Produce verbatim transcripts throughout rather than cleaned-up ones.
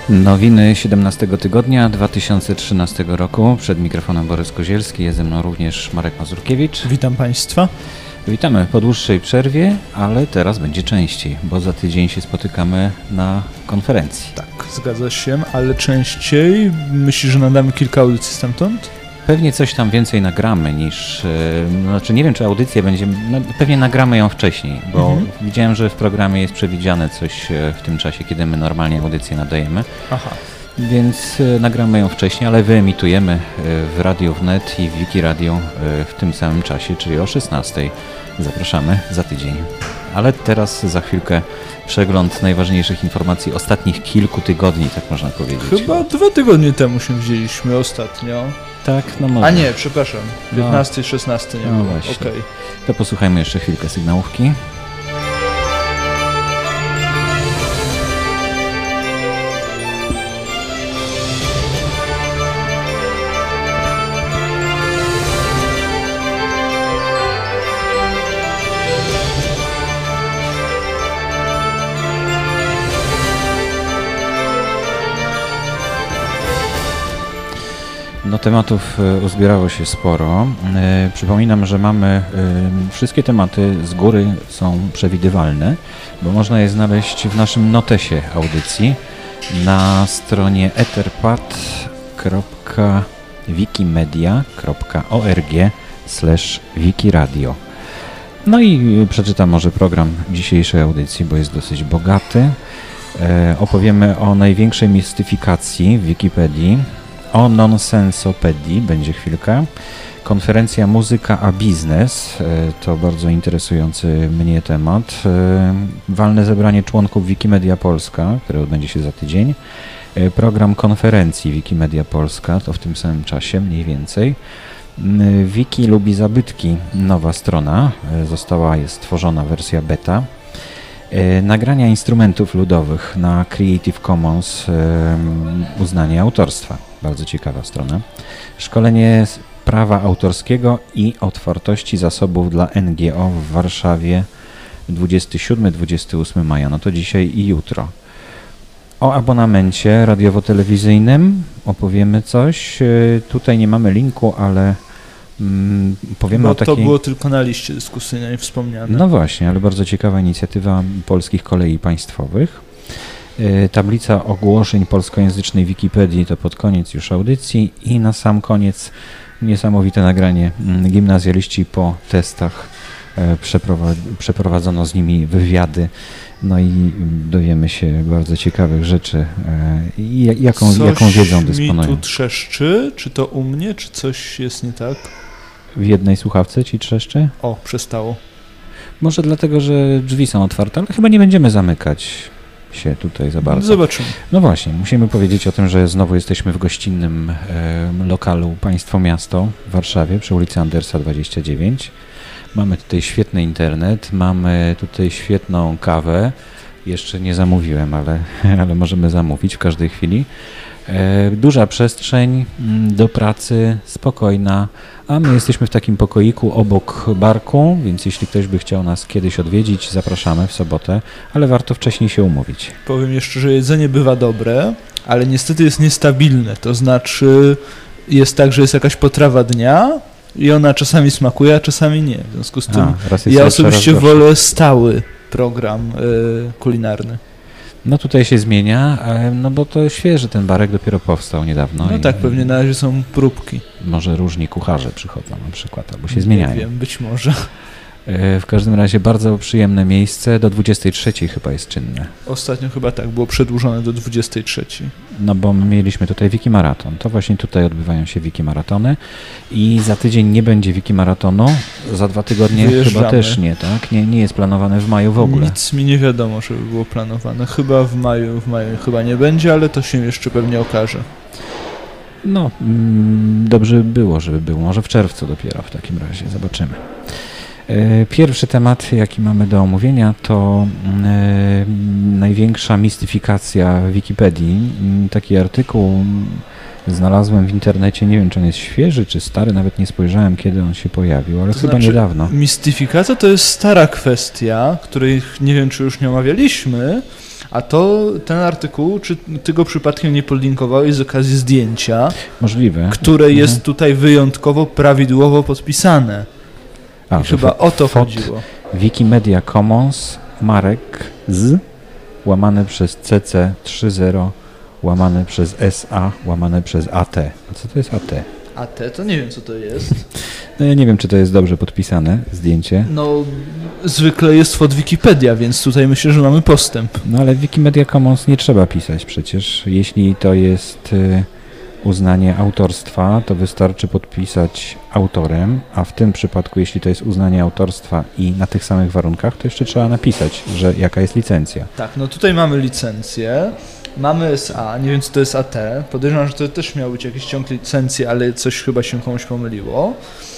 Nowiny siedemnastego tygodnia dwa tysiące trzynastego roku. Przed mikrofonem Borys Kozielski, jest ze mną również Marek Mazurkiewicz. Witam Państwa. Witamy po dłuższej przerwie, ale teraz będzie częściej, bo za tydzień się spotykamy na konferencji. Tak, zgadza się, ale częściej. Myślisz, że nadamy kilka audycji stamtąd? Pewnie coś tam więcej nagramy niż, no, znaczy nie wiem, czy audycję będziemy, no, pewnie nagramy ją wcześniej, bo mhm. widziałem, że w programie jest przewidziane coś w tym czasie, kiedy my normalnie audycję nadajemy. Aha. Więc nagramy ją wcześniej, ale wyemitujemy w Radiu Wnet i w Wiki Radio w tym samym czasie, czyli o szesnastej. Zapraszamy za tydzień. Ale teraz za chwilkę przegląd najważniejszych informacji ostatnich kilku tygodni, tak można powiedzieć. Chyba dwa tygodnie temu się widzieliśmy ostatnio. Tak, no może. A nie, przepraszam, piętnasty, szesnasty nie no było. Właśnie. Okay. To posłuchajmy jeszcze chwilkę sygnałówki. No, tematów uzbierało się sporo. E, przypominam, że mamy e, wszystkie tematy z góry są przewidywalne, bo można je znaleźć w naszym notesie audycji na stronie etherpad kropka wikimedia kropka org slash wikiradio. No i przeczytam może program dzisiejszej audycji, bo jest dosyć bogaty. E, opowiemy o największej mistyfikacji w Wikipedii, o nonsensopedii będzie chwilkę. Konferencja Muzyka a Biznes, to bardzo interesujący mnie temat. Walne zebranie członków Wikimedia Polska, które odbędzie się za tydzień. Program konferencji Wikimedia Polska, to w tym samym czasie mniej więcej. Wiki lubi zabytki, nowa strona, została jest stworzona wersja beta. Nagrania instrumentów ludowych na Creative Commons, uznanie autorstwa. Bardzo ciekawa strona. Szkolenie prawa autorskiego i otwartości zasobów dla N G O w Warszawie dwudziestego siódmego do dwudziestego ósmego maja. No to dzisiaj i jutro. O abonamencie radiowo-telewizyjnym opowiemy coś. Tutaj nie mamy linku, ale mm, powiemy Bo o takiej... to było tylko na liście dyskusyjnej wspomniane. No właśnie, ale bardzo ciekawa inicjatywa Polskich Kolei Państwowych. Tablica ogłoszeń polskojęzycznej Wikipedii to pod koniec już audycji i na sam koniec niesamowite nagranie. Gimnazjaliści po testach, przeprowadzono z nimi wywiady, no i dowiemy się bardzo ciekawych rzeczy i jaką, coś jaką wiedzą dysponują. Mi tu trzeszczy, czy to u mnie, czy coś jest nie tak? W jednej słuchawce ci trzeszczy? O, przestało. Może dlatego, że drzwi są otwarte, ale chyba nie będziemy zamykać się tutaj za bardzo. Zobaczymy. No właśnie, musimy powiedzieć o tym, że znowu jesteśmy w gościnnym e, lokalu Państwo Miasto w Warszawie przy ulicy Andersa dwadzieścia dziewięć. Mamy tutaj świetny internet, mamy tutaj świetną kawę. Jeszcze nie zamówiłem, ale, ale możemy zamówić w każdej chwili. E, duża przestrzeń do pracy, spokojna, a my jesteśmy w takim pokoiku obok barku, więc jeśli ktoś by chciał nas kiedyś odwiedzić, zapraszamy w sobotę, ale warto wcześniej się umówić. Powiem jeszcze, że jedzenie bywa dobre, ale niestety jest niestabilne, to znaczy jest tak, że jest jakaś potrawa dnia i ona czasami smakuje, a czasami nie. W związku z tym a, ja osobiście wolę stały program y, kulinarny. No tutaj się zmienia, no bo to świeży ten barek dopiero powstał niedawno. No tak, pewnie na razie są próbki. Może różni kucharze przychodzą na przykład, albo się zmieniają. Nie wiem, być może. W każdym razie bardzo przyjemne miejsce, do dwudziestej trzeciej chyba jest czynne. Ostatnio chyba tak, było przedłużone do dwudziestej trzeciej. No bo my mieliśmy tutaj Wikimaraton, to właśnie tutaj odbywają się Wikimaratony i za tydzień nie będzie Wikimaratonu, za dwa tygodnie Wyjeżdżamy. Chyba też nie, tak? Nie, nie jest planowane w maju w ogóle. Nic mi nie wiadomo, żeby było planowane. Chyba w maju, w maju chyba nie będzie, ale to się jeszcze pewnie okaże. No, mm, dobrze by było, żeby było, może w czerwcu dopiero w takim razie, zobaczymy. Pierwszy temat, jaki mamy do omówienia, to e, największa mistyfikacja Wikipedii. Taki artykuł znalazłem w internecie, nie wiem, czy on jest świeży, czy stary, nawet nie spojrzałem, kiedy on się pojawił, ale to chyba znaczy, niedawno. Mistyfikacja to jest stara kwestia, której nie wiem, czy już nie omawialiśmy, A to ten artykuł, czy ty go przypadkiem nie podlinkowałeś z okazji zdjęcia, Możliwe. które Mhm. jest tutaj wyjątkowo prawidłowo podpisane. A, I chyba fot- o to fot- chodziło. Wikimedia Commons Marek z łamane przez C C trzydzieści łamane przez S A łamane przez A T. A co to jest A T? A te to nie wiem, co to jest. No ja nie wiem, czy to jest dobrze podpisane zdjęcie. No, zwykle jest od Wikipedia, więc tutaj myślę, że mamy postęp. No ale w Wikimedia Commons nie trzeba pisać przecież. Jeśli to jest y, uznanie autorstwa, to wystarczy podpisać autorem, a w tym przypadku, jeśli to jest uznanie autorstwa i na tych samych warunkach, to jeszcze trzeba napisać, że jaka jest licencja. Tak, no tutaj mamy licencję, mamy S A, nie wiem, co to jest A T. Podejrzewam, że to też miał być jakiś ciąg licencji, ale coś chyba się komuś pomyliło.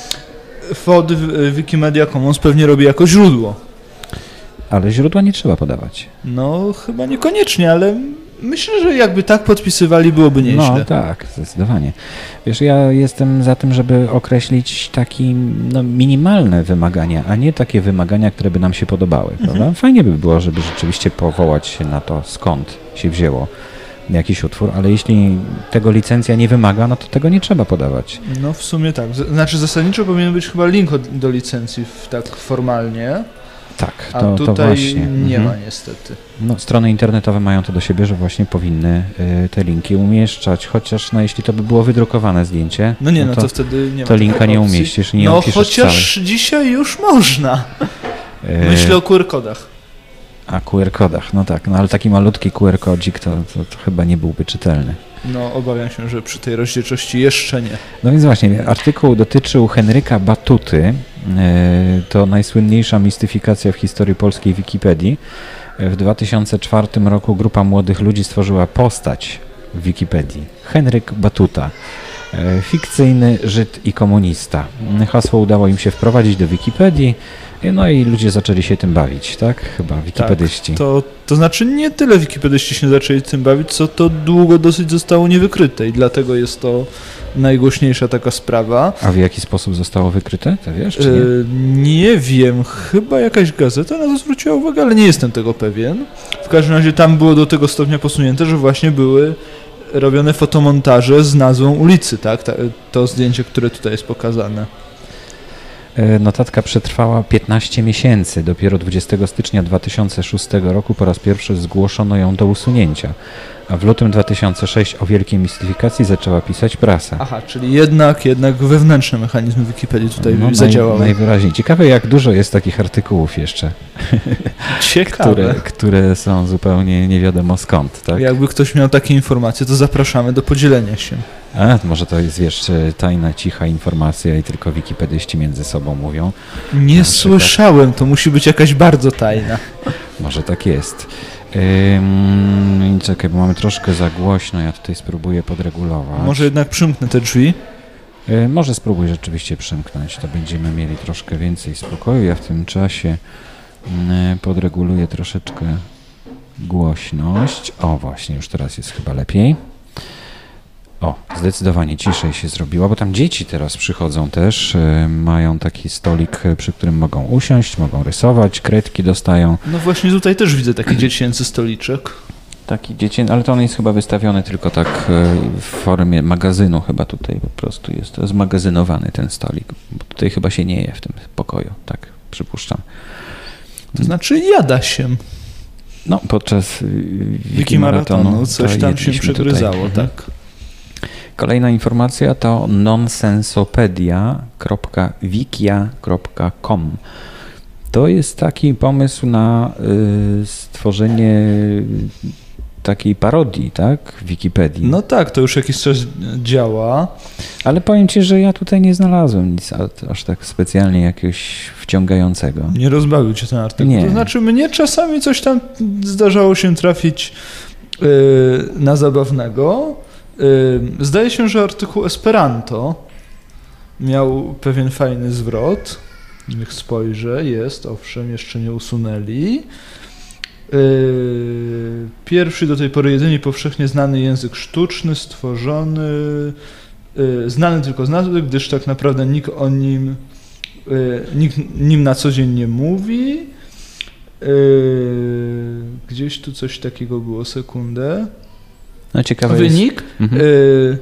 F O D Wikimedia Commons pewnie robi jako źródło. Ale źródła nie trzeba podawać. No, chyba niekoniecznie, ale myślę, że jakby tak podpisywali, byłoby nieźle. No tak, zdecydowanie. Wiesz, ja jestem za tym, żeby określić takie no, minimalne wymagania, a nie takie wymagania, które by nam się podobały. Mhm. Prawda? Fajnie by było, żeby rzeczywiście powołać się na to, skąd się wzięło jakiś utwór, ale jeśli tego licencja nie wymaga, no to tego nie trzeba podawać. No w sumie tak. Z- Znaczy zasadniczo powinien być chyba link od, do licencji w, tak formalnie, Tak, a to, tutaj to właśnie. nie Mhm. ma niestety. No, strony internetowe mają to do siebie, że właśnie powinny y, te linki umieszczać, chociaż no, jeśli to by było wydrukowane zdjęcie, No nie, no to, to, wtedy nie ma to linka takiej nie opcji. umieścisz i nie No opiszesz chociaż dzisiaj już można. wcale. Y, Myślę o Q R kodach. A Q R kodach, no tak, no ale taki malutki Q R kodzik to, to, to chyba nie byłby czytelny. No obawiam się, że przy tej rozdzielczości jeszcze nie. No więc właśnie, artykuł dotyczył Henryka Batuty, y, to najsłynniejsza mistyfikacja w historii polskiej Wikipedii. W dwa tysiące czwartym roku grupa młodych ludzi stworzyła postać w Wikipedii. Henryk Batuta. E, Fikcyjny Żyd i komunista. Hasło udało im się wprowadzić do Wikipedii, no i ludzie zaczęli się tym bawić, tak? Chyba wikipedyści. To, to znaczy nie tyle wikipedyści się zaczęli tym bawić, co to długo dosyć zostało niewykryte i dlatego jest to najgłośniejsza taka sprawa. A w jaki sposób zostało wykryte? To wiesz, czy nie? Yy, nie wiem, chyba jakaś gazeta na to zwróciła uwagę, ale nie jestem tego pewien. W każdym razie tam było do tego stopnia posunięte, że właśnie były robione fotomontaże z nazwą ulicy, tak? Ta, to zdjęcie, które tutaj jest pokazane. E, Notatka przetrwała piętnaście miesięcy. Dopiero dwudziestego stycznia dwa tysiące szóstego roku po raz pierwszy zgłoszono ją do usunięcia. A w lutym dwa tysiące szóstego o wielkiej mistyfikacji zaczęła pisać prasa. Aha, czyli jednak, jednak wewnętrzne mechanizmy Wikipedii tutaj No, zadziałały. Naj, najwyraźniej. Ciekawe, jak dużo jest takich artykułów jeszcze, Ciekawe. które, które są zupełnie nie wiadomo skąd, tak? Jakby ktoś miał takie informacje, to zapraszamy do podzielenia się. A, może to jest, wiesz, tajna, cicha informacja i tylko wikipedyści między sobą mówią. Nie Na słyszałem, to musi być jakaś bardzo tajna. Może tak jest. Ym, czekaj, bo mamy troszkę za głośno, ja tutaj spróbuję podregulować. Może jednak przymknę te drzwi. Y, może spróbuj rzeczywiście przymknąć, to będziemy mieli troszkę więcej spokoju. Ja w tym czasie y, podreguluję troszeczkę głośność. O, właśnie, już teraz jest chyba lepiej. O, zdecydowanie ciszej się zrobiła, bo tam dzieci teraz przychodzą też, y, mają taki stolik, y, przy którym mogą usiąść, mogą rysować, kredki dostają. No właśnie tutaj też widzę taki dziecięcy stoliczek. Taki dziecię, ale to on jest chyba wystawiony tylko tak y, w formie magazynu, chyba tutaj po prostu jest zmagazynowany ten stolik, bo tutaj chyba się nie je w tym pokoju, tak przypuszczam. To znaczy jada się. No, podczas y, Wikimaratonu Wikimaratonu coś to tam się jedliśmy przegryzało, tutaj. Mhm. tak. Kolejna informacja to nonsensopedia kropka wikia kropka com. To jest taki pomysł na y, stworzenie takiej parodii, tak, w Wikipedii. No tak, to już jakiś czas działa. Ale powiem Ci, że ja tutaj nie znalazłem nic a- aż tak specjalnie jakiegoś wciągającego. Nie rozbawił cię ten artykuł. Nie. To znaczy mnie czasami coś tam zdarzało się trafić yy, na zabawnego. Yy, zdaje się, że artykuł Esperanto miał pewien fajny zwrot. Niech spojrzę, jest, owszem, jeszcze nie usunęli. Yy, pierwszy do tej pory jedynie powszechnie znany język sztuczny, stworzony, yy, znany tylko z nazwy, gdyż tak naprawdę nikt o nim, yy, nikt nim na co dzień nie mówi. Yy, gdzie Gdzieś tu coś takiego było, sekundę. No ciekawe Wynik. jest... mhm. y,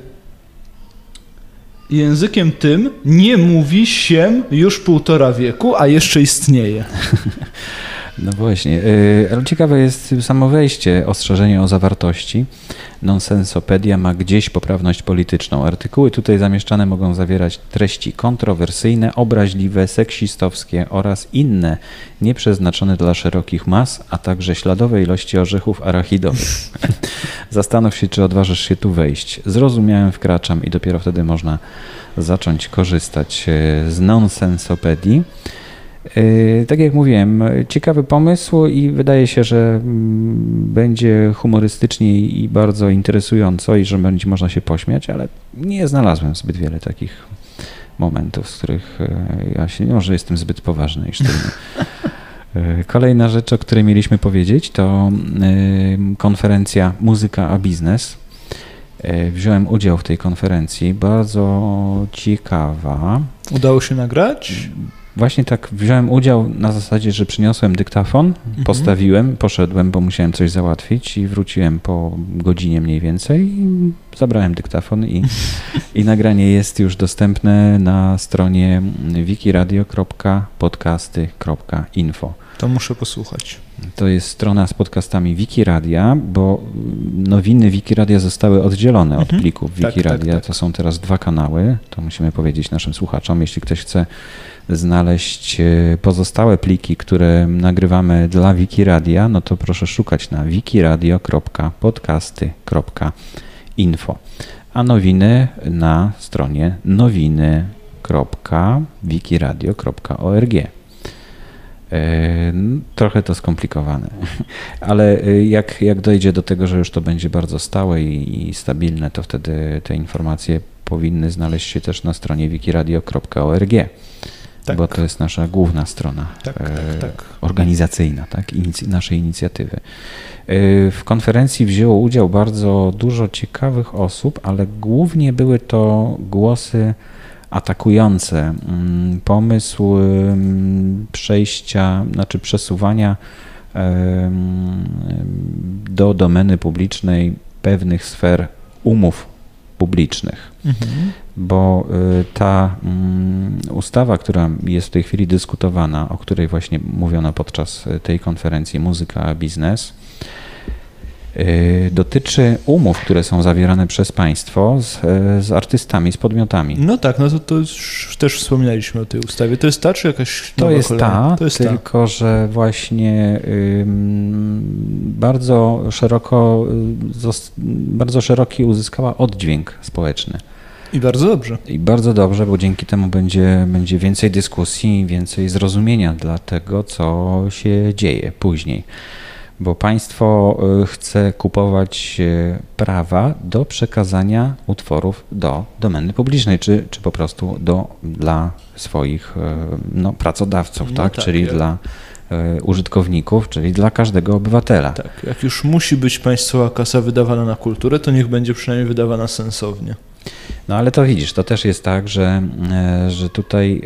językiem tym nie mówi się już półtora wieku, a jeszcze istnieje. No właśnie, ale ciekawe jest samo wejście, ostrzeżenie o zawartości. Nonsensopedia ma gdzieś poprawność polityczną. Artykuły tutaj zamieszczane mogą zawierać treści kontrowersyjne, obraźliwe, seksistowskie oraz inne nieprzeznaczone dla szerokich mas, a także śladowe ilości orzechów arachidowych. Zastanów się, czy odważysz się tu wejść. Zrozumiałem, wkraczam i dopiero wtedy można zacząć korzystać z nonsensopedii. Tak jak mówiłem, ciekawy pomysł i wydaje się, że będzie humorystycznie i bardzo interesująco i że będzie można się pośmiać, ale nie znalazłem zbyt wiele takich momentów, z których ja się, może jestem zbyt poważny i sztywny. Kolejna rzecz, o której mieliśmy powiedzieć, to konferencja Muzyka a Biznes. Wziąłem udział w tej konferencji, bardzo ciekawa. Udało się nagrać? Właśnie tak, wziąłem udział na zasadzie, że przyniosłem dyktafon, mhm. postawiłem, poszedłem, bo musiałem coś załatwić i wróciłem po godzinie mniej więcej i zabrałem dyktafon i, i nagranie jest już dostępne na stronie wikiradio kropka podcasty kropka info. To muszę posłuchać. To jest strona z podcastami Wikiradia, bo nowiny Wikiradia zostały oddzielone od plików Wikiradia. Tak, tak, tak. To są teraz dwa kanały, to musimy powiedzieć naszym słuchaczom. Jeśli ktoś chce znaleźć pozostałe pliki, które nagrywamy dla Wikiradia, no to proszę szukać na wikiradio kropka podcasty kropka info, a nowiny na stronie nowiny kropka wikiradio kropka org. Trochę to skomplikowane, ale jak, jak dojdzie do tego, że już to będzie bardzo stałe i, i stabilne, to wtedy te informacje powinny znaleźć się też na stronie wikiradio kropka org, tak. Bo to jest nasza główna strona tak, e, tak, tak. organizacyjna, tak, inic- naszej inicjatywy. E, w konferencji wzięło udział bardzo dużo ciekawych osób, ale głównie były to głosy atakujące pomysł przejścia, znaczy przesuwania do domeny publicznej pewnych sfer umów publicznych, mhm. bo ta ustawa, która jest w tej chwili dyskutowana, o której właśnie mówiono podczas tej konferencji Muzyka a Biznes, dotyczy umów, które są zawierane przez państwo z, z artystami, z podmiotami. No tak, no to, to już też wspominaliśmy o tej ustawie. To jest ta, czy jakaś To jest kolejna? ta, to jest tylko ta. że właśnie ym, bardzo szeroko, zos, bardzo szeroki uzyskała oddźwięk społeczny. I bardzo dobrze. I bardzo dobrze, bo dzięki temu będzie, będzie więcej dyskusji, więcej zrozumienia dla tego, co się dzieje później. Bo państwo chce kupować prawa do przekazania utworów do domeny publicznej, czy, czy po prostu do, dla swoich no, pracodawców, no tak? tak? Czyli jak... dla y, użytkowników, czyli dla każdego obywatela. Tak, jak już musi być państwowa kasa wydawana na kulturę, to niech będzie przynajmniej wydawana sensownie. No ale to widzisz, to też jest tak, że, że tutaj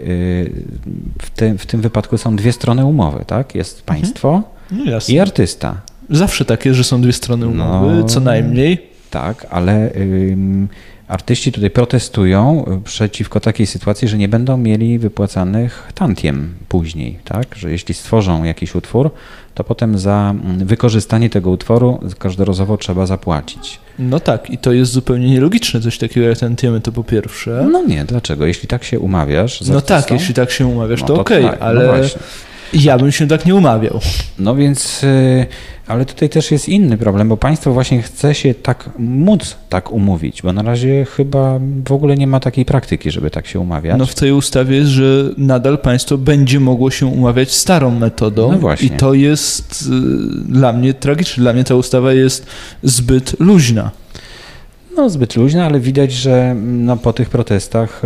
w, te, w tym wypadku są dwie strony umowy, tak? Jest państwo mhm. no i artysta. Zawsze takie, że są dwie strony umowy, no, co najmniej. Tak, ale ym, artyści tutaj protestują przeciwko takiej sytuacji, że nie będą mieli wypłacanych tantiem później, tak? Że jeśli stworzą jakiś utwór, to potem za wykorzystanie tego utworu każdorazowo trzeba zapłacić. No tak, i to jest zupełnie nielogiczne, coś takiego jak tantiemy, to po pierwsze. No nie, dlaczego? Jeśli tak się umawiasz z No artystą, tak, jeśli tak się umawiasz, no to, to okej, okay, tak, ale no właśnie. Ja bym się tak nie umawiał. No więc, ale tutaj też jest inny problem, bo państwo właśnie chce się tak móc tak umówić, bo na razie chyba w ogóle nie ma takiej praktyki, żeby tak się umawiać. No w tej ustawie jest, że nadal państwo będzie mogło się umawiać starą metodą. No właśnie. I to jest y, dla mnie tragiczne. Dla mnie ta ustawa jest zbyt luźna. No zbyt luźna, ale widać, że no, po tych protestach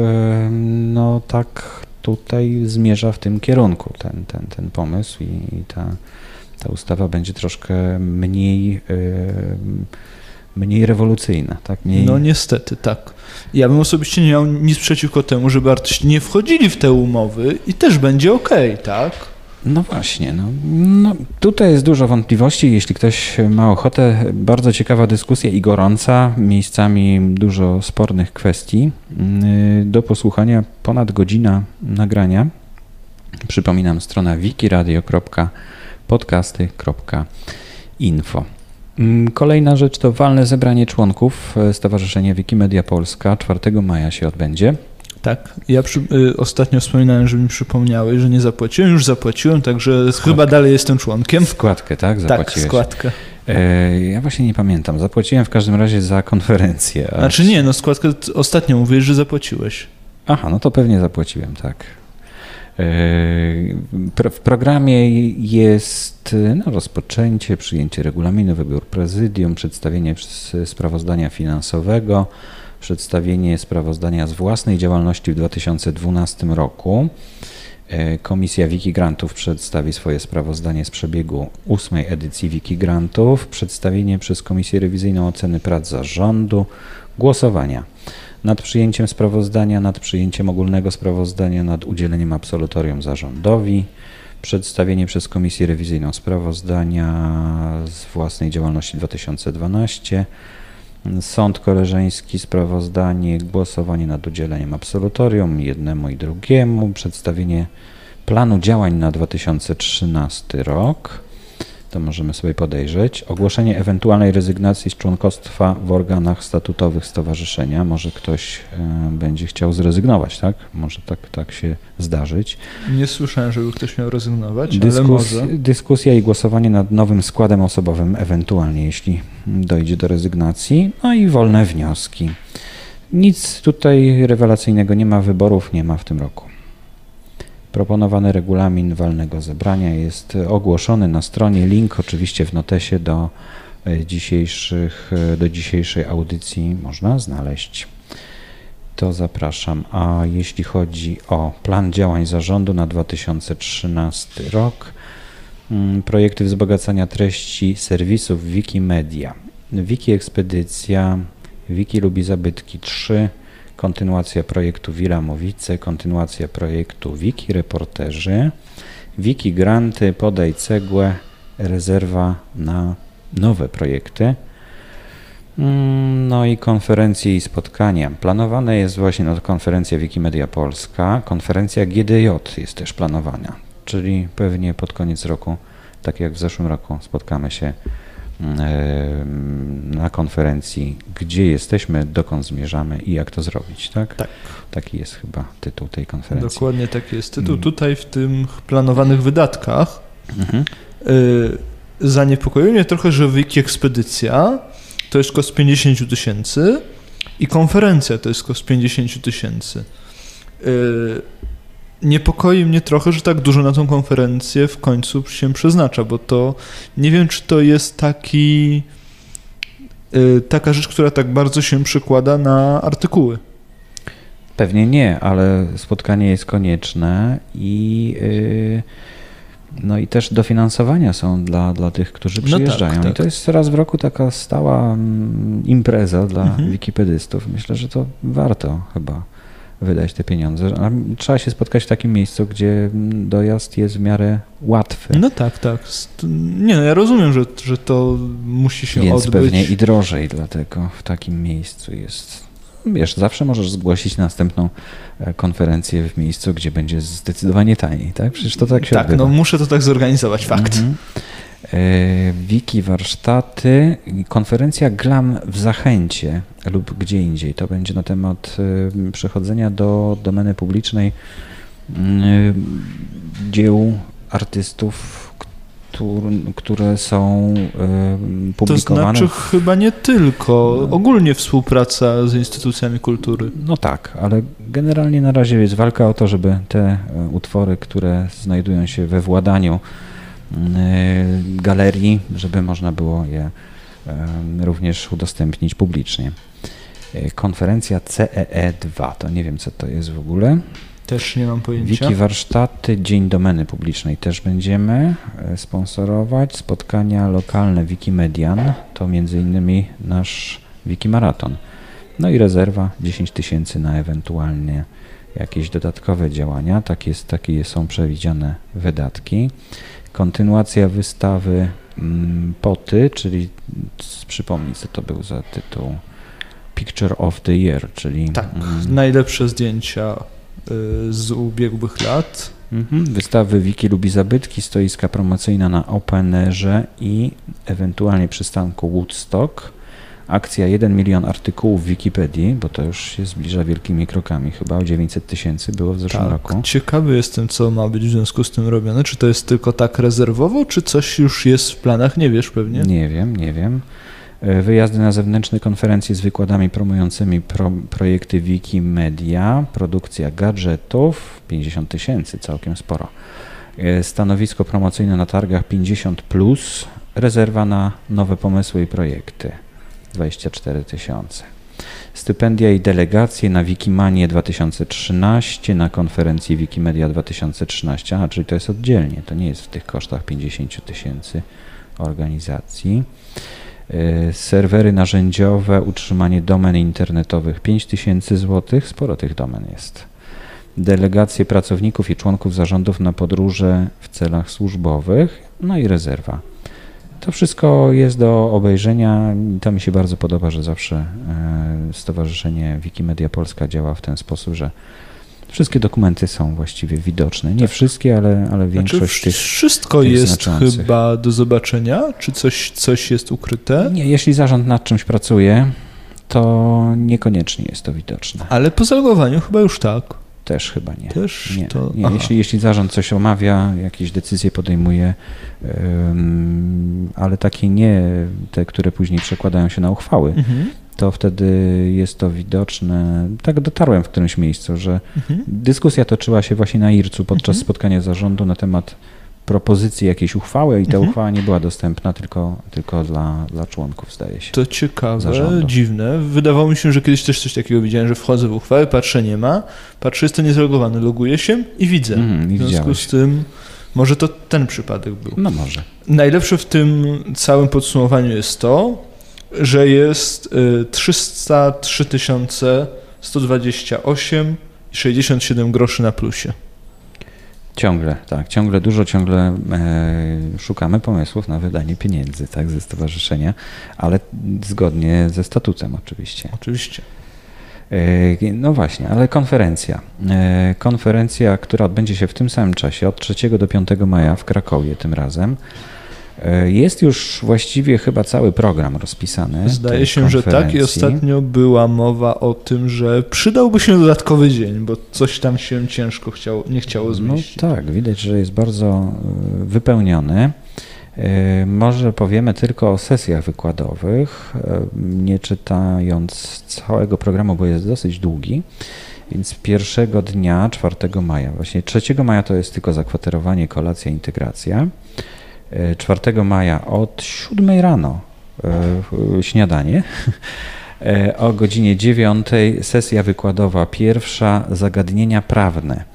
no tak tutaj zmierza w tym kierunku ten, ten, ten pomysł i, i ta, ta ustawa będzie troszkę mniej, yy, mniej rewolucyjna. Tak? Mniej... No niestety, tak. Ja bym osobiście nie miał nic przeciwko temu, żeby artyści nie wchodzili w te umowy i też będzie okej, okay, tak? No właśnie, no, no tutaj jest dużo wątpliwości. Jeśli ktoś ma ochotę, bardzo ciekawa dyskusja i gorąca, miejscami dużo spornych kwestii. Do posłuchania ponad godzina nagrania. Przypominam, strona wikiradio kropka podcasty kropka info. Kolejna rzecz to walne zebranie członków Stowarzyszenia Wikimedia Polska. czwartego maja się odbędzie. Tak, ja przy, y, ostatnio wspominałem, że mi przypomniałeś, że nie zapłaciłem, już zapłaciłem, także składkę. Chyba dalej jestem członkiem. Składkę, tak? Zapłaciłeś. Tak, składkę. E, ja właśnie nie pamiętam, zapłaciłem w każdym razie za konferencję. A... Znaczy nie, no składkę ostatnio mówisz, że zapłaciłeś. Aha, no to pewnie zapłaciłem, tak. W programie jest no, rozpoczęcie, przyjęcie regulaminu, wybór prezydium, przedstawienie sprawozdania finansowego, przedstawienie sprawozdania z własnej działalności w dwa tysiące dwunastym roku. Komisja Wikigrantów przedstawi swoje sprawozdanie z przebiegu ósmej edycji Wikigrantów, przedstawienie przez Komisję Rewizyjną oceny prac zarządu, głosowania nad przyjęciem sprawozdania, nad przyjęciem ogólnego sprawozdania, nad udzieleniem absolutorium zarządowi, przedstawienie przez Komisję Rewizyjną sprawozdania z własnej działalności dwa tysiące dwunastym, sąd koleżeński, sprawozdanie, głosowanie nad udzieleniem absolutorium jednemu i drugiemu, przedstawienie planu działań na dwa tysiące trzynasty rok. To możemy sobie podejrzeć. Ogłoszenie ewentualnej rezygnacji z członkostwa w organach statutowych stowarzyszenia. Może ktoś e, będzie chciał zrezygnować, tak? Może tak, tak się zdarzyć. Nie słyszałem, żeby ktoś miał rezygnować, Dyskus, ale może. Dyskusja i głosowanie nad nowym składem osobowym, ewentualnie, jeśli dojdzie do rezygnacji. No i wolne wnioski. Nic tutaj rewelacyjnego nie ma, wyborów nie ma w tym roku. Proponowany regulamin walnego zebrania jest ogłoszony na stronie. Link oczywiście w notesie do dzisiejszych, do dzisiejszej audycji można znaleźć. To zapraszam. A jeśli chodzi o plan działań zarządu na dwa tysiące trzynasty rok, projekty wzbogacania treści serwisów Wikimedia, Wiki Ekspedycja, Wiki Lubi Zabytki trzy, kontynuacja projektu Wilamowice, kontynuacja projektu Wiki Reporterzy, Wiki Granty, Podaj Cegłę, rezerwa na nowe projekty, no i konferencje i spotkania. Planowane jest właśnie no, konferencja Wikimedia Polska, konferencja G D J jest też planowana, czyli pewnie pod koniec roku, tak jak w zeszłym roku, spotkamy się na konferencji, gdzie jesteśmy, dokąd zmierzamy i jak to zrobić, tak? Tak. Taki jest chyba tytuł tej konferencji. Dokładnie taki jest tytuł. Tutaj w tych planowanych wydatkach mhm. y, zaniepokoiło mnie trochę, że Wiki Ekspedycja to jest koszt pięćdziesiąt tysięcy i konferencja to jest koszt pięćdziesiąt tysięcy. Y, Niepokoi mnie trochę, że tak dużo na tą konferencję w końcu się przeznacza, bo to nie wiem, czy to jest taki y, taka rzecz, która tak bardzo się przekłada na artykuły. Pewnie nie, ale spotkanie jest konieczne i yy, no i też dofinansowania są dla, dla tych, którzy przyjeżdżają. No tak, tak. I to jest raz w roku taka stała mm, impreza dla mhm. wikipedystów. Myślę, że to warto chyba wydać te pieniądze. A trzeba się spotkać w takim miejscu, gdzie dojazd jest w miarę łatwy. No tak, tak. Nie, no ja rozumiem, że, że to musi się Więc odbyć. Więc pewnie i drożej, dlatego w takim miejscu jest. Wiesz, zawsze możesz zgłosić następną konferencję w miejscu, gdzie będzie zdecydowanie taniej, tak? Przecież to tak się Tak, odbywa. no muszę to tak zorganizować, fakt. Mhm. Wiki warsztaty, konferencja Glam w Zachęcie lub gdzie indziej. To będzie na temat przechodzenia do domeny publicznej dzieł artystów, które są publikowane. To znaczy chyba nie tylko, ogólnie współpraca z instytucjami kultury. No tak, ale generalnie na razie jest walka o to, żeby te utwory, które znajdują się we władaniu galerii, żeby można było je również udostępnić publicznie. Konferencja C E E dwa, to nie wiem, co to jest w ogóle. Też nie mam pojęcia. Wiki warsztaty, Dzień Domeny Publicznej też będziemy sponsorować. Spotkania lokalne Wikimedian, to między innymi nasz Wikimaraton. No i rezerwa dziesięć tysięcy na ewentualnie jakieś dodatkowe działania. Tak jest, takie są przewidziane wydatki. Kontynuacja wystawy mm, Poty, czyli przypomnij, co to był za tytuł. Picture of the Year, czyli... Tak, mm, najlepsze zdjęcia y, z ubiegłych lat. mhm, wystawy Wiki lubi zabytki, stoiska promocyjna na Openerze i ewentualnie przystanku Woodstock. Akcja jeden milion artykułów w Wikipedii, bo to już się zbliża wielkimi krokami. Chyba o dziewięćset tysięcy było w zeszłym Tak, roku. ciekawy jestem, co ma być w związku z tym robione. Czy to jest tylko tak rezerwowo, czy coś już jest w planach? Nie wiesz pewnie? Nie wiem, nie wiem. Wyjazdy na zewnętrzne konferencje z wykładami promującymi pro, projekty Wikimedia, produkcja gadżetów, pięćdziesiąt tysięcy, całkiem sporo. Stanowisko promocyjne na targach pięćdziesiąt plus, rezerwa na nowe pomysły i projekty, dwadzieścia cztery tysiące. Stypendia i delegacje na Wikimanię dwa tysiące trzynaście, na konferencji Wikimedia dwa tysiące trzynaście, a czyli to jest oddzielnie, to nie jest w tych kosztach pięćdziesiąt tysięcy organizacji. Serwery narzędziowe, utrzymanie domen internetowych pięć tysięcy złotych, sporo tych domen jest. Delegacje pracowników i członków zarządów na podróże w celach służbowych, no i rezerwa. To wszystko jest do obejrzenia. To mi się bardzo podoba, że zawsze Stowarzyszenie Wikimedia Polska działa w ten sposób, że wszystkie dokumenty są właściwie widoczne. Nie tak. wszystkie, ale, ale większość znaczy, tych wszystko tych jest znaczących. chyba do zobaczenia? Czy coś, coś jest ukryte? Nie, jeśli zarząd nad czymś pracuje, to niekoniecznie jest to widoczne. Ale po zalogowaniu chyba już tak. Też chyba nie. Też nie, to... nie. Jeśli, jeśli zarząd coś omawia, jakieś decyzje podejmuje, um, ale takie nie te, które później przekładają się na uchwały, Mhm. to wtedy jest to widoczne. Tak dotarłem w którymś miejscu, że Mhm. dyskusja toczyła się właśnie na IRC-u podczas Mhm. spotkania zarządu na temat propozycji jakiejś uchwały i ta Mhm. uchwała nie była dostępna tylko, tylko dla, dla członków, zdaje się. To ciekawe, zarządu. dziwne. Wydawało mi się, że kiedyś też coś takiego widziałem, że wchodzę w uchwałę, patrzę, nie ma, patrzę, jest to niezalogowany, loguję się i widzę. Mhm, i w związku widziałeś. z tym może to ten przypadek był. No może. Najlepsze w tym całym podsumowaniu jest to, że jest y, trzysta trzy tysiące sto dwadzieścia osiem i sześćdziesiąt siedem groszy na plusie. Ciągle, tak, ciągle dużo, ciągle e, szukamy pomysłów na wydanie pieniędzy, tak, ze stowarzyszenia, ale zgodnie ze statutem oczywiście. Oczywiście. E, no właśnie, ale konferencja. E, konferencja, która odbędzie się w tym samym czasie, od trzeciego do piątego maja w Krakowie tym razem. E, jest już właściwie chyba cały program rozpisany. Zdaje tej się, że tak i konferencji. ostatnio była mowa o tym, że przydałby się dodatkowy dzień, bo coś tam się ciężko chciało, nie chciało zmieścić. No tak, widać, że jest bardzo y, wypełniony. Y, Może powiemy tylko o sesjach wykładowych, y, nie czytając całego programu, bo jest dosyć długi. Więc pierwszego dnia, czwartego maja, właśnie trzeciego maja to jest tylko zakwaterowanie, kolacja, integracja. Y, czwartego maja od siódmej rano y, śniadanie. O godzinie dziewiątej sesja wykładowa pierwsza, zagadnienia prawne.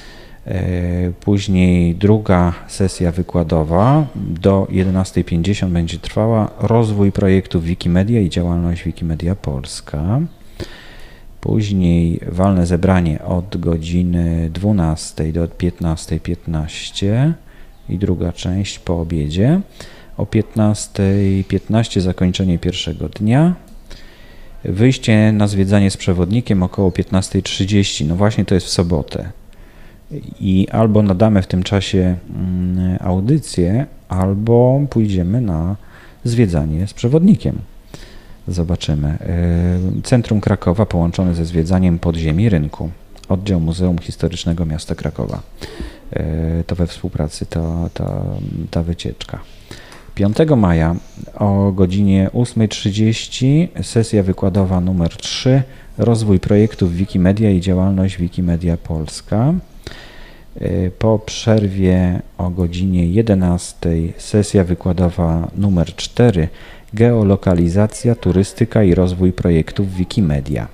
Później druga sesja wykładowa do jedenastej pięćdziesiąt będzie trwała, rozwój projektów Wikimedia i działalność Wikimedia Polska. Później walne zebranie od godziny dwunastej do piętnastej piętnaście i druga część po obiedzie. O piętnastej piętnaście zakończenie pierwszego dnia. Wyjście na zwiedzanie z przewodnikiem około piętnastej trzydzieści, no właśnie to jest w sobotę. I albo nadamy w tym czasie audycję, albo pójdziemy na zwiedzanie z przewodnikiem. Zobaczymy. Centrum Krakowa połączone ze zwiedzaniem podziemi rynku. Oddział Muzeum Historycznego Miasta Krakowa. To we współpracy ta, ta, ta wycieczka. piątego maja o godzinie ósmej trzydzieści sesja wykładowa numer trzy, rozwój projektów Wikimedia i działalność Wikimedia Polska. Po przerwie o godzinie jedenastej sesja wykładowa numer cztery, geolokalizacja, turystyka i rozwój projektów Wikimedia.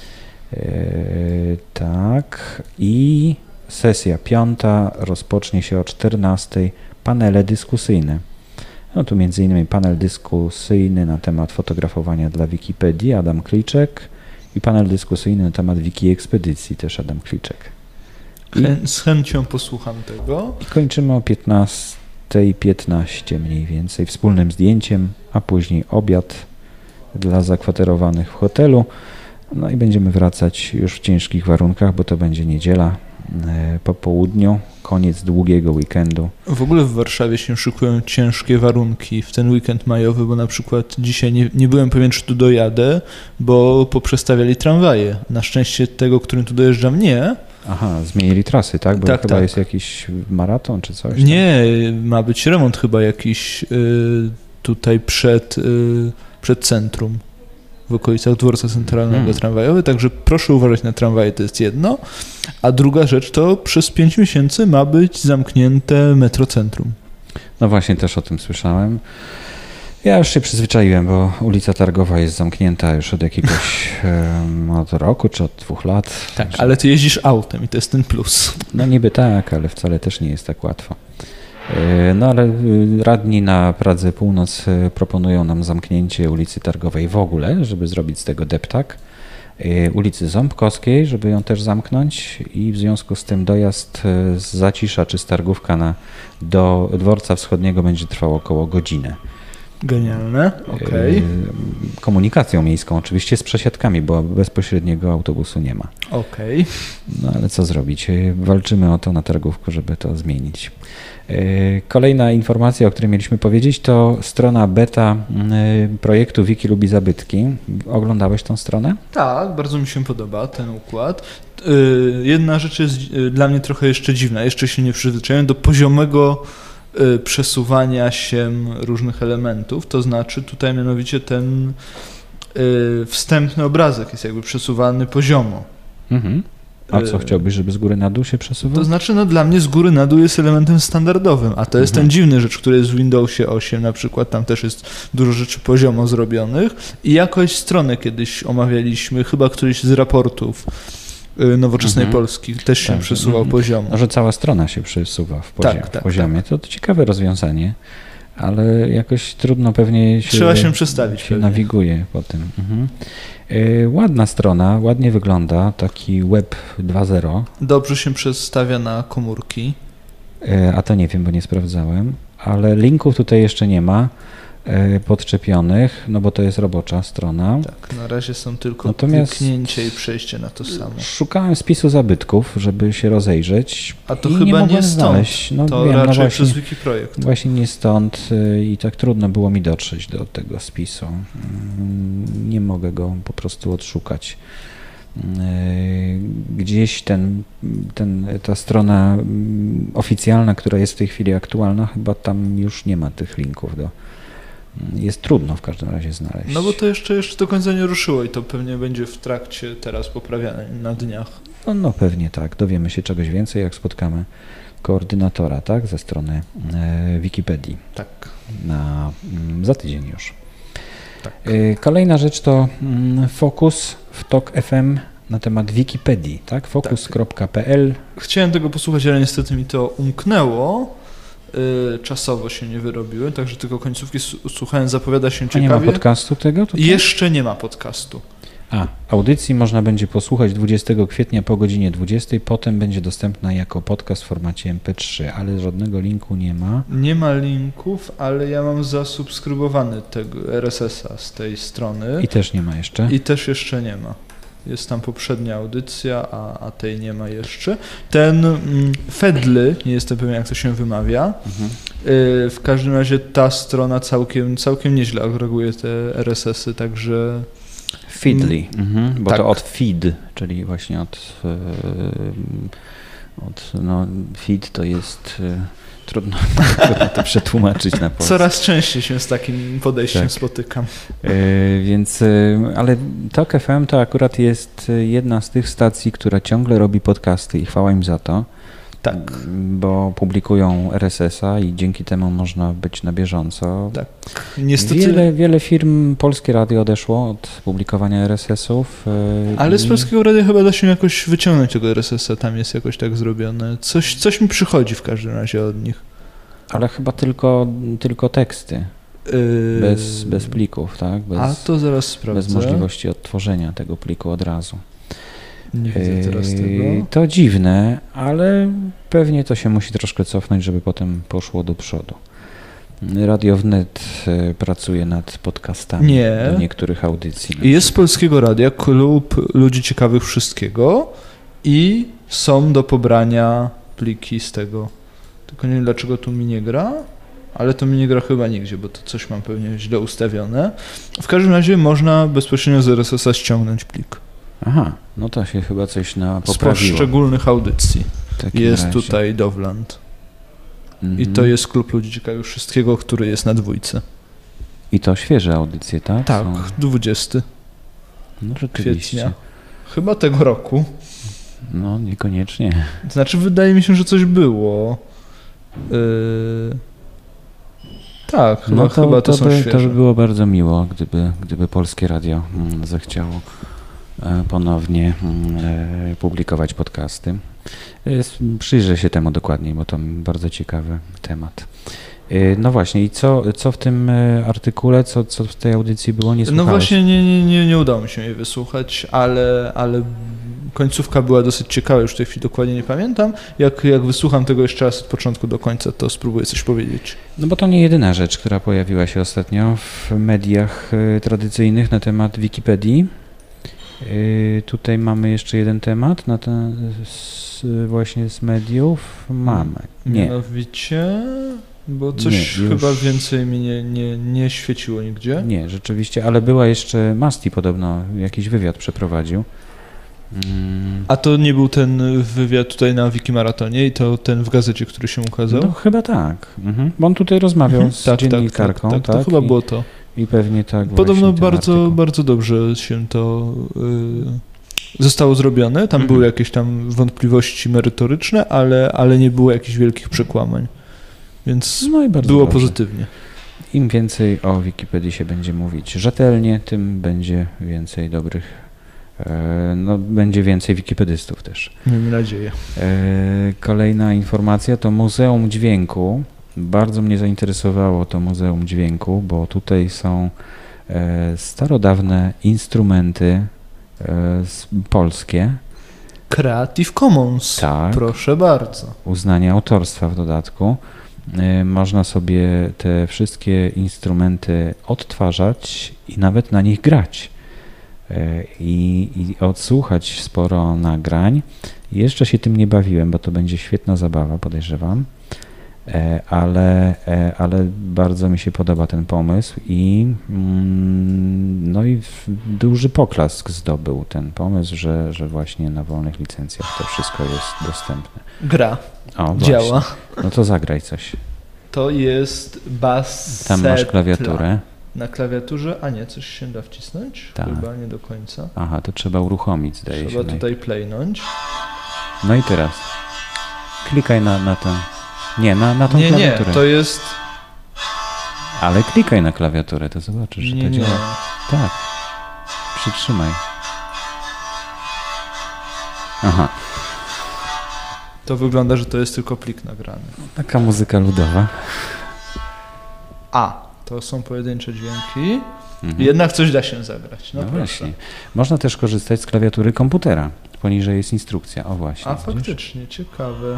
Tak, i sesja piąta rozpocznie się o czternastej, panele dyskusyjne. No tu między innymi panel dyskusyjny na temat fotografowania dla Wikipedii, Adam Kliczek i panel dyskusyjny na temat wiki ekspedycji, też Adam Kliczek. I, Chę, z chęcią posłucham tego. I kończymy o piętnasta piętnaście mniej więcej wspólnym zdjęciem, a później obiad dla zakwaterowanych w hotelu. No i będziemy wracać już w ciężkich warunkach, bo to będzie niedziela e, po południu, koniec długiego weekendu. W ogóle w Warszawie się szykują ciężkie warunki w ten weekend majowy, bo na przykład dzisiaj nie, nie byłem pewien, czy tu dojadę, bo poprzestawiali tramwaje. Na szczęście tego, którym tu dojeżdżam, nie. Aha, zmienili trasy, tak? Bo Tak, chyba tak. jest jakiś maraton czy coś? Nie, ma być remont chyba jakiś y, tutaj przed, y, przed centrum, w okolicach dworca centralnego Hmm. tramwajowy, także proszę uważać na tramwaje, to jest jedno. A druga rzecz to przez pięć miesięcy ma być zamknięte metrocentrum. No właśnie, też o tym słyszałem. Ja już się przyzwyczaiłem, bo ulica Targowa jest zamknięta już od jakiegoś em, od roku czy od dwóch lat. Tak, ale ty jeździsz autem i to jest ten plus. No niby tak, ale wcale też nie jest tak łatwo. E, No ale y, radni na Pradze Północ y, proponują nam zamknięcie ulicy Targowej w ogóle, żeby zrobić z tego deptak. E, Ulicy Ząbkowskiej, żeby ją też zamknąć i w związku z tym dojazd y, z Zacisza czy z Targówka na, do dworca wschodniego będzie trwał około godzinę. Genialne, okej, E, Komunikacją miejską, oczywiście z przesiadkami, bo bezpośredniego autobusu nie ma. okej. No ale co zrobić? E, Walczymy o to na targówku, żeby to zmienić. E, Kolejna informacja, o której mieliśmy powiedzieć, to strona beta e, projektu Wiki lubi zabytki. Oglądałeś tą stronę? Tak, bardzo mi się podoba ten układ. Y, Jedna rzecz jest y, dla mnie trochę jeszcze dziwna, jeszcze się nie przyzwyczaiłem do poziomego y, przesuwania się różnych elementów, to znaczy tutaj mianowicie ten y, wstępny obrazek jest jakby przesuwany poziomo. Mhm. A co, E, chciałbyś, żeby z góry na dół się przesuwał? To znaczy, no dla mnie z góry na dół jest elementem standardowym, a to jest Mhm. ten dziwny rzecz, który jest w Windowsie osiem na przykład, tam też jest dużo rzeczy poziomo zrobionych i jakoś stronę kiedyś omawialiśmy, chyba któryś z raportów y, Nowoczesnej Mhm. Polski też się Tak, przesuwał mhm. poziomo. No, że cała strona się przesuwa w, poziom, Tak, tak, w poziomie. To, to ciekawe rozwiązanie, ale jakoś trudno pewnie się, Trzeba się przestawić się pewnie. nawiguje po tym. Mhm. E, ładna strona, ładnie wygląda, taki web dwa zero, Dobrze się przestawia na komórki. e, a to nie wiem, bo nie sprawdzałem, ale linków tutaj jeszcze nie ma e, podczepionych, no bo to jest robocza strona. Tak, na razie są tylko Natomiast- kliknięcie i przejście na to samo. Szukałem spisu zabytków, żeby się rozejrzeć. A to i chyba nie nie mogłem stąd. znaleźć. No, To wiem, no raczej właśnie. przez Wikiprojekt. Właśnie nie stąd y, i tak trudno było mi dotrzeć do tego spisu. Mm, Nie mogę go po prostu odszukać. Y, Gdzieś ten, ten, ta strona mm, oficjalna, która jest w tej chwili aktualna, chyba tam już nie ma tych linków. Do, jest trudno w każdym razie znaleźć. No bo to jeszcze, jeszcze do końca nie ruszyło i to pewnie będzie w trakcie teraz poprawiane na dniach. No, no pewnie tak. Dowiemy się czegoś więcej, jak spotkamy koordynatora, tak, ze strony e, Wikipedii. Tak. Na, mm, za tydzień już. Tak. Y, Kolejna rzecz to mm, Focus w Tok F M na temat Wikipedii, tak? focus kropka p l. Chciałem tego posłuchać, ale niestety mi to umknęło. Yy, czasowo się nie wyrobiły, także tylko końcówki s- słuchałem, zapowiada się A nie ma ciekawie. podcastu tego? Tutaj? Jeszcze nie ma podcastu. A, audycji można będzie posłuchać dwudziestego kwietnia po godzinie dwudziestej, potem będzie dostępna jako podcast w formacie M P trzy, ale żadnego linku nie ma. Nie ma linków, ale ja mam zasubskrybowany tego R S S a z tej strony I też nie ma jeszcze. i też jeszcze nie ma. Jest tam poprzednia audycja, a, a tej nie ma jeszcze. Ten mm, Fedly, nie jestem pewien jak to się wymawia, Mhm. yy, w każdym razie ta strona całkiem, całkiem nieźle agreguje te R S S y, także Feedly, mhm, bo tak. to od feed, czyli właśnie od, e, od no, feed to jest, e, trudno, trudno to przetłumaczyć na polski. coraz częściej się z takim podejściem Tak. spotykam. E, Więc, e, ale Tok F M to akurat jest e, jedna z tych stacji, która ciągle robi podcasty i chwała im za to. Tak. Bo publikują R S S a i dzięki temu można być na bieżąco. Tak. Niestety, Wiele, wiele firm, Polskie Radio odeszło od publikowania R S S ów. e, ale z i- Polskiego Radia chyba da się jakoś wyciągnąć tego R S S a, tam jest jakoś tak zrobione. Coś, coś mi przychodzi w każdym razie od nich. Ale chyba tylko, tylko teksty. Yy, Bez, bez plików, tak? Bez, a to zaraz sprawdzę. bez możliwości odtworzenia tego pliku od razu. Nie widzę teraz Yy, tego. To dziwne, ale pewnie to się musi troszkę cofnąć, żeby potem poszło do przodu. Radio Wnet y, pracuje nad podcastami Nie. do niektórych audycji. Jest z Polskiego Radia klub ludzi ciekawych wszystkiego i są do pobrania pliki z tego. Tylko nie wiem, dlaczego tu mi nie gra, ale to mi nie gra chyba nigdzie, bo to coś mam pewnie źle ustawione. W każdym razie można bezpośrednio z R S S-a ściągnąć plik. Aha, no to się chyba coś na Z poprawiło. poszczególnych audycji. W takim Jest razie. tutaj Dowland. Mhm. I to jest klub ludzi ciekawych wszystkiego, który jest na dwójce. I to świeże audycje, tak? Tak, Są... dwudziestego No rzeczywiście. kwietnia. Chyba tego roku. No niekoniecznie. Znaczy, wydaje mi się, że coś było. Yy... Tak, chyba, No to, chyba to, to, są by, świeże. to by było bardzo miło, gdyby, gdyby Polskie Radio mm, zechciało e, ponownie mm, e, publikować podcasty. Jest, przyjrzę się temu dokładniej, bo to bardzo ciekawy temat. E, No właśnie, i co, co w tym e, artykule, co, co w tej audycji było, nie No słuchałeś? właśnie nie, nie, nie, nie udało mi się jej wysłuchać, ale, ale końcówka była dosyć ciekawa, już w tej chwili dokładnie nie pamiętam. Jak, jak wysłucham tego jeszcze raz od początku do końca, to spróbuję coś powiedzieć. No bo to nie jedyna rzecz, która pojawiła się ostatnio w mediach e, tradycyjnych na temat Wikipedii. E, Tutaj mamy jeszcze jeden temat na ten, z, właśnie z mediów. Mamy. Nie. Mianowicie, bo coś Nie, już- chyba więcej mi nie, nie, nie świeciło nigdzie. Nie, rzeczywiście, ale była jeszcze Masti podobno, jakiś wywiad przeprowadził. Mm, A to nie był ten wywiad tutaj na Wikimaratonie i to ten w gazecie, który się ukazał? No chyba tak, mhm. Bo on tutaj rozmawiał Mhm. z Tak, tak, dziennikarką, tak, tak, tak? to chyba I, było to. I pewnie tak Podobno właśnie ten bardzo, artykuł. bardzo dobrze się to y, zostało zrobione. Tam Mhm. były jakieś tam wątpliwości merytoryczne, ale, ale nie było jakichś wielkich przekłamań. Więc No i bardzo było dobrze. pozytywnie. Im więcej o Wikipedii się będzie mówić rzetelnie, tym będzie więcej dobrych, e, no będzie więcej wikipedystów też. Miejmy nadzieję. E, Kolejna informacja to Muzeum Dźwięku. Bardzo mnie zainteresowało to Muzeum Dźwięku, bo tutaj są e, starodawne instrumenty e, z, polskie, Creative Commons. tak, Proszę bardzo. uznanie autorstwa w dodatku. E, Można sobie te wszystkie instrumenty odtwarzać i nawet na nich grać. E, I, i odsłuchać sporo nagrań. Jeszcze się tym nie bawiłem, bo to będzie świetna zabawa, podejrzewam. E, Ale, e, ale bardzo mi się podoba ten pomysł i mm, no i w- duży poklask zdobył ten pomysł, że, że właśnie na wolnych licencjach to wszystko jest dostępne. Gra. O, właśnie. Działa. No to zagraj coś. To jest bas. Tam masz klawiaturę. Na klawiaturze, a nie, coś się da wcisnąć? Tak. Chyba nie do końca. Aha, to trzeba uruchomić, zdaje Trzeba się. naj- tutaj playnąć. No i teraz klikaj na, na tę. Nie, na, na tą Nie, nie, klawiaturę. to jest... Ale klikaj na klawiaturę, to zobaczysz, że Nie, to nie. działa. Tak. Przytrzymaj. Aha, To wygląda, że to jest tylko plik nagrany. taka muzyka ludowa. A, to są pojedyncze dźwięki. Mhm. Jednak coś da się zagrać. No, No proszę. właśnie. Można też korzystać z klawiatury komputera. Poniżej jest instrukcja. O właśnie. A widzisz? faktycznie, ciekawe.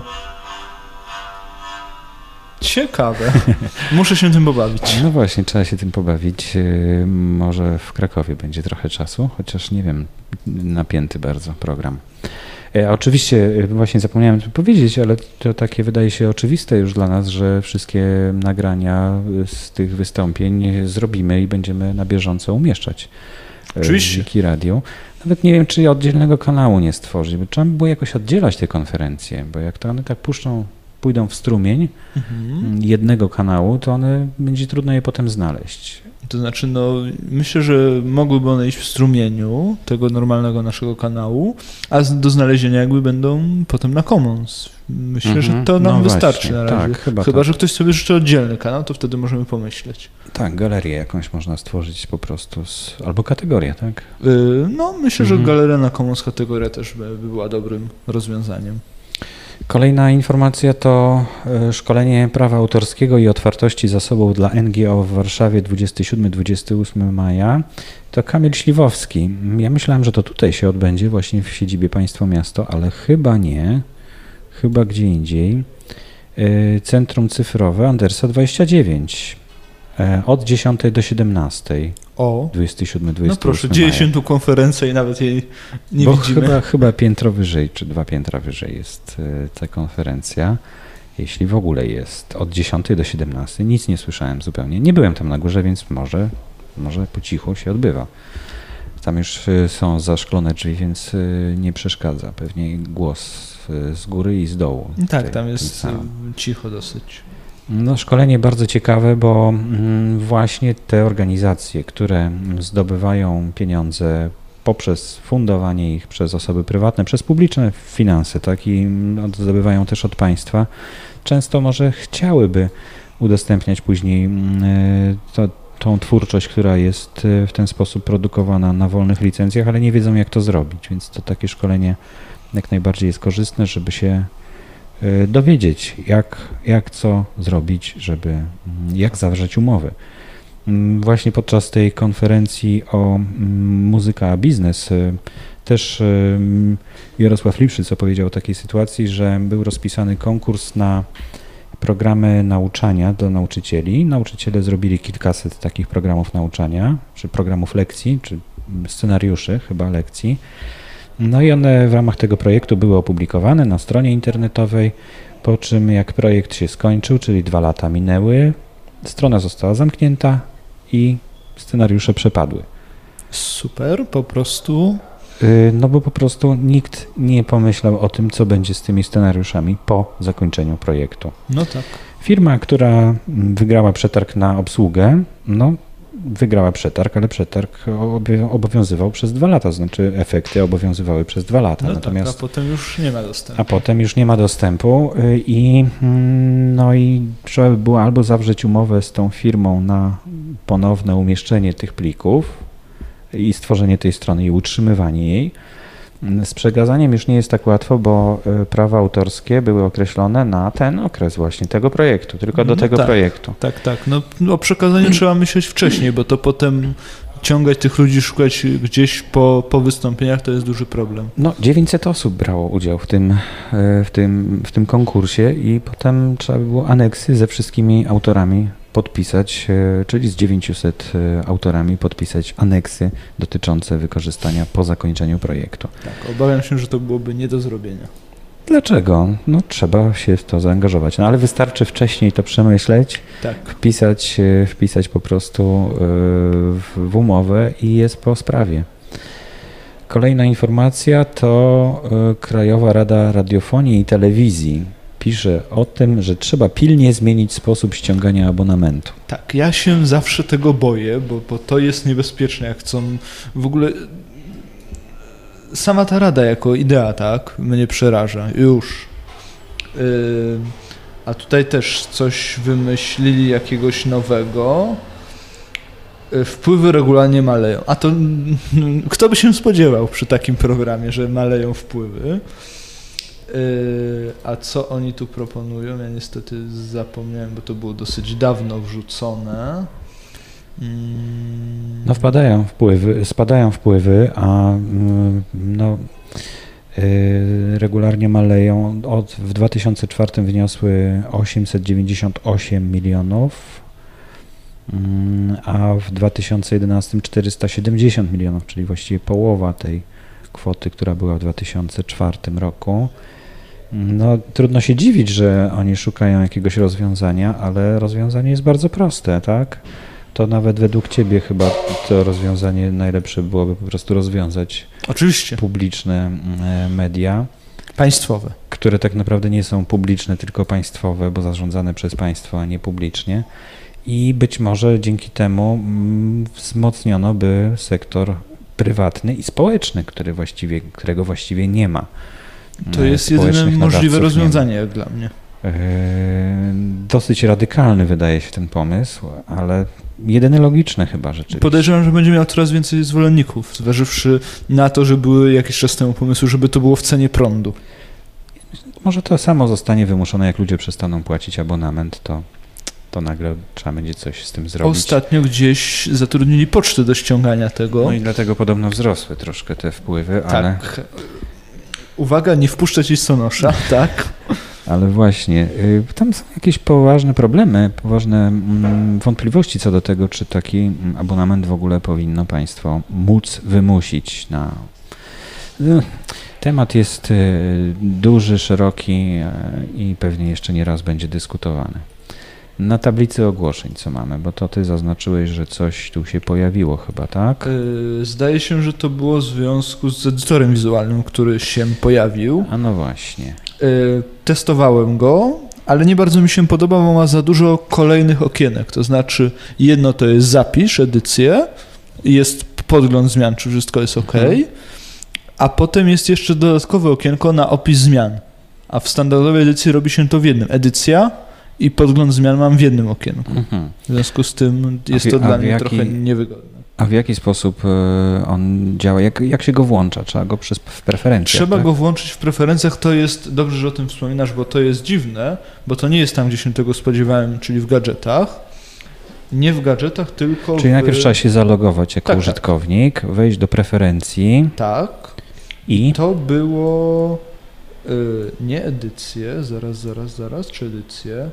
Ciekawe. Muszę się tym pobawić. No właśnie, trzeba się tym pobawić. Yy, Może w Krakowie będzie trochę czasu, chociaż nie wiem, napięty bardzo program. E, Oczywiście, e, właśnie zapomniałem tu powiedzieć, ale to takie wydaje się oczywiste już dla nas, że wszystkie nagrania e, z tych wystąpień zrobimy i będziemy na bieżąco umieszczać e, Oczywiście. w Wiki Radio. Nawet nie wiem, czy oddzielnego kanału nie stworzyć, bo trzeba by było jakoś oddzielać te konferencje, bo jak to one tak puszczą, pójdą w strumień Mhm. jednego kanału, to one będzie trudno je potem znaleźć. To znaczy, no, myślę, że mogłyby one iść w strumieniu tego normalnego naszego kanału, a z- do znalezienia jakby będą potem na Commons. Myślę, Mhm. że to nam No wystarczy właśnie, na razie. tak, chyba chyba tak. że ktoś sobie życzy oddzielny kanał, to wtedy możemy pomyśleć. Tak, galerię jakąś można stworzyć po prostu, z, albo kategorię, tak? Yy, no, myślę, Mhm. że galeria na Commons kategoria też by, by była dobrym rozwiązaniem. Kolejna informacja to e, szkolenie prawa autorskiego i otwartości zasobów dla N G O w Warszawie dwudziestego siódmego do dwudziestego ósmego maja. To Kamil Śliwowski. Ja myślałem, że to tutaj się odbędzie, właśnie w siedzibie Państwo Miasto, ale chyba nie. Chyba gdzie indziej. E, Centrum Cyfrowe Andersa dwadzieścia dziewięć. E, od dziesiątej do siedemnastej. O, dwudziestego siódmego do no dwudziestego ósmego proszę, dzieje się tu konferencja i nawet jej nie Bo widzimy. Chyba, chyba piętro wyżej, czy dwa piętra wyżej jest e, ta konferencja, jeśli w ogóle jest. Od dziesiątej do siedemnastej. Nic nie słyszałem zupełnie. Nie byłem tam na górze, więc może, może po cichu się odbywa. Tam już e, są zaszklone drzwi, więc e, nie przeszkadza. Pewnie głos e, z góry i z dołu. Tak, tej- tam tym jest samym. cicho dosyć. No, szkolenie bardzo ciekawe, bo mm, właśnie te organizacje, które zdobywają pieniądze poprzez fundowanie ich przez osoby prywatne, przez publiczne finanse, tak, i mm, zdobywają też od państwa, często może chciałyby udostępniać później mm, y, to, tą twórczość, która jest y, w ten sposób produkowana na wolnych licencjach, ale nie wiedzą, jak to zrobić, więc to takie szkolenie jak najbardziej jest korzystne, żeby się y, dowiedzieć, jak, jak co zrobić, żeby, mm, jak zawrzeć umowy. Mm, Właśnie podczas tej konferencji o mm, muzyka a biznes y, też y, Jarosław Lipszyc opowiedział o takiej sytuacji, że był rozpisany konkurs na programy nauczania dla nauczycieli. Nauczyciele zrobili kilkaset takich programów nauczania, czy programów lekcji, czy scenariuszy chyba lekcji. No i one w ramach tego projektu były opublikowane na stronie internetowej, po czym jak projekt się skończył, czyli dwa lata minęły, strona została zamknięta i scenariusze przepadły. Super, po prostu. Yy, No bo po prostu nikt nie pomyślał o tym, co będzie z tymi scenariuszami po zakończeniu projektu. No tak. Firma, która mm, wygrała przetarg na obsługę, no wygrała przetarg, ale przetarg obie- obowiązywał przez dwa lata, znaczy efekty obowiązywały przez dwa lata. No Natomiast tak, a potem już nie ma dostępu. a potem już nie ma dostępu y, i mm, no i trzeba by było albo zawrzeć umowę z tą firmą na ponowne umieszczenie tych plików i stworzenie tej strony i utrzymywanie jej. Mm, Z przekazaniem już nie jest tak łatwo, bo y, prawa autorskie były określone na ten okres właśnie tego projektu, tylko do No tego tak. projektu. Tak, tak. No, no o przekazaniu trzeba myśleć wcześniej, bo to potem ciągać tych ludzi, szukać gdzieś po, po wystąpieniach, to jest duży problem. No, dziewięćset osób brało udział w tym, e, w tym, w tym konkursie i potem trzeba by było aneksy ze wszystkimi autorami podpisać, e, czyli z dziewięciuset e, autorami podpisać aneksy dotyczące wykorzystania po zakończeniu projektu. Tak, obawiam się, że to byłoby nie do zrobienia. Dlaczego? No, trzeba się w to zaangażować, no ale wystarczy wcześniej to przemyśleć, Tak. wpisać, e, wpisać po prostu e, w, w umowę i jest po sprawie. Kolejna informacja to e, Krajowa Rada Radiofonii i Telewizji pisze o tym, że trzeba pilnie zmienić sposób ściągania abonamentu. Tak, ja się zawsze tego boję, bo, bo to jest niebezpieczne, jak chcą w ogóle... Sama ta rada jako idea, tak, mnie przeraża, już. Yy, a tutaj też coś wymyślili jakiegoś nowego. Yy, wpływy regularnie maleją. A to mm, kto by się spodziewał przy takim programie, że maleją wpływy. Yy, a co oni tu proponują? Ja niestety zapomniałem, bo to było dosyć dawno wrzucone. Mm. No wpadają wpływy, spadają wpływy, a mm, no, y, regularnie maleją. Od, w dwa tysiące czwartym wyniosły osiemset dziewięćdziesiąt osiem milionów, mm, a w dwa tysiące jedenastym czterysta siedemdziesiąt milionów, czyli właściwie połowa tej kwoty, która była w dwa tysiące czwartym roku. No, trudno się dziwić, że oni szukają jakiegoś rozwiązania, ale rozwiązanie jest bardzo proste, tak? To nawet według Ciebie chyba to rozwiązanie najlepsze byłoby po prostu rozwiązać Oczywiście. publiczne e, media, Państwowe. które tak naprawdę nie są publiczne, tylko państwowe, bo zarządzane przez państwo, a nie publicznie. I być może dzięki temu mm, wzmocniono by sektor prywatny i społeczny, który właściwie, którego właściwie nie ma. To E, jest jedyne społecznych możliwe nadawców nie ma. rozwiązanie jak dla mnie. E, Dosyć radykalny wydaje się ten pomysł, ale jedyny logiczny chyba rzeczywiście. Podejrzewam, że będzie miał coraz więcej zwolenników, zważywszy na to, że były jakiś czas temu pomysły, żeby to było w cenie prądu. może to samo zostanie wymuszone, jak ludzie przestaną płacić abonament, to, to nagle trzeba będzie coś z tym zrobić. Ostatnio gdzieś zatrudnili pocztę do ściągania tego. No i dlatego podobno wzrosły troszkę te wpływy, tak. ale... Uwaga, nie wpuszczać listonosza, tak? Ale właśnie, y, tam są jakieś poważne problemy, poważne mm, wątpliwości co do tego, czy taki mm, abonament w ogóle powinno państwo móc wymusić na... Y, temat jest y, duży, szeroki y, i pewnie jeszcze nie raz będzie dyskutowany. Na tablicy ogłoszeń co mamy, bo to ty zaznaczyłeś, że coś tu się pojawiło chyba, tak? Yy, zdaje się, że to było w związku z edytorem wizualnym, który się pojawił. A no właśnie. Yy, testowałem go, ale nie bardzo mi się podoba, bo ma za dużo kolejnych okienek. To znaczy jedno to jest zapisz, edycję, jest podgląd zmian, czy wszystko jest ok, mhm. a potem jest jeszcze dodatkowe okienko na opis zmian. A w standardowej edycji robi się to w jednym. Edycja i podgląd zmian mam w jednym okienku. Mhm. W związku z tym jest to dla mnie jaki, trochę niewygodne. A w jaki sposób on działa? Jak, jak się go włącza? Trzeba go przez, w preferencjach? Trzeba tak? go włączyć w preferencjach. To jest, dobrze, że o tym wspominasz, bo to jest dziwne, bo to nie jest tam, gdzie się tego spodziewałem, czyli w gadżetach. Nie w gadżetach, tylko Czyli w... najpierw trzeba się zalogować jako tak, użytkownik, tak. wejść do preferencji. Tak. I? To było y, nie edycję, zaraz, zaraz, zaraz, czy edycję?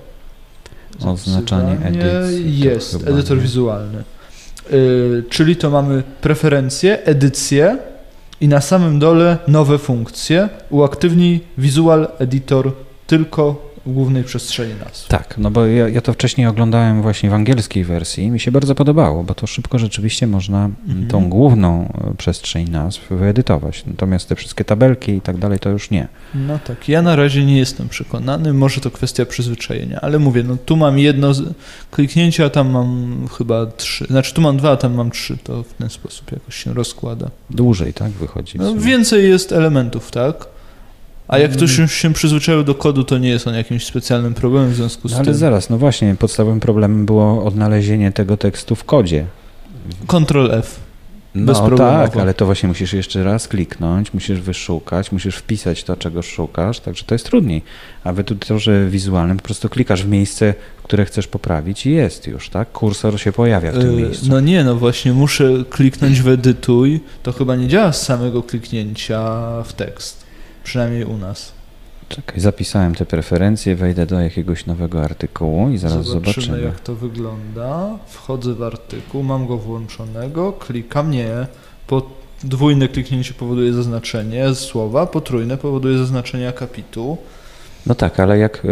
Oznaczanie edycji. Jest, edytor nie. wizualny. Yy, czyli to mamy preferencje, edycję i na samym dole nowe funkcje. Uaktywnij Visual Editor tylko w głównej przestrzeni nazw. Tak, no bo ja, ja to wcześniej oglądałem właśnie w angielskiej wersji i mi się bardzo podobało, bo to szybko rzeczywiście można mhm. tą główną przestrzeń nazw wyedytować. Natomiast te wszystkie tabelki i tak dalej to już nie. No tak, ja na razie nie jestem przekonany, może to kwestia przyzwyczajenia, ale mówię, no tu mam jedno kliknięcie, a tam mam chyba trzy, znaczy tu mam dwa, a tam mam trzy, to w ten sposób jakoś się rozkłada. Dłużej, tak, wychodzi? No, więcej jest elementów, tak? A jak ktoś już się przyzwyczaił do kodu, to nie jest on jakimś specjalnym problemem w związku z no, ale tym. Ale zaraz, no właśnie, podstawowym problemem było odnalezienie tego tekstu w kodzie. Control F. No tak, ale to właśnie musisz jeszcze raz kliknąć, musisz wyszukać, musisz wpisać to, czego szukasz, także to jest trudniej. A w edytorze wizualnym po prostu klikasz w miejsce, które chcesz poprawić i jest już, tak? Kursor się pojawia w tym yy, miejscu. No nie, no właśnie muszę kliknąć w edytuj, to chyba nie działa z samego kliknięcia w tekst. Przynajmniej u nas. Czekaj, zapisałem te preferencje, wejdę do jakiegoś nowego artykułu i zaraz zobaczymy. Zobaczymy, jak to wygląda. Wchodzę w artykuł, mam go włączonego, klikam nie. Podwójne kliknięcie powoduje zaznaczenie słowa, potrójne powoduje zaznaczenie akapitu. No tak, ale jak y,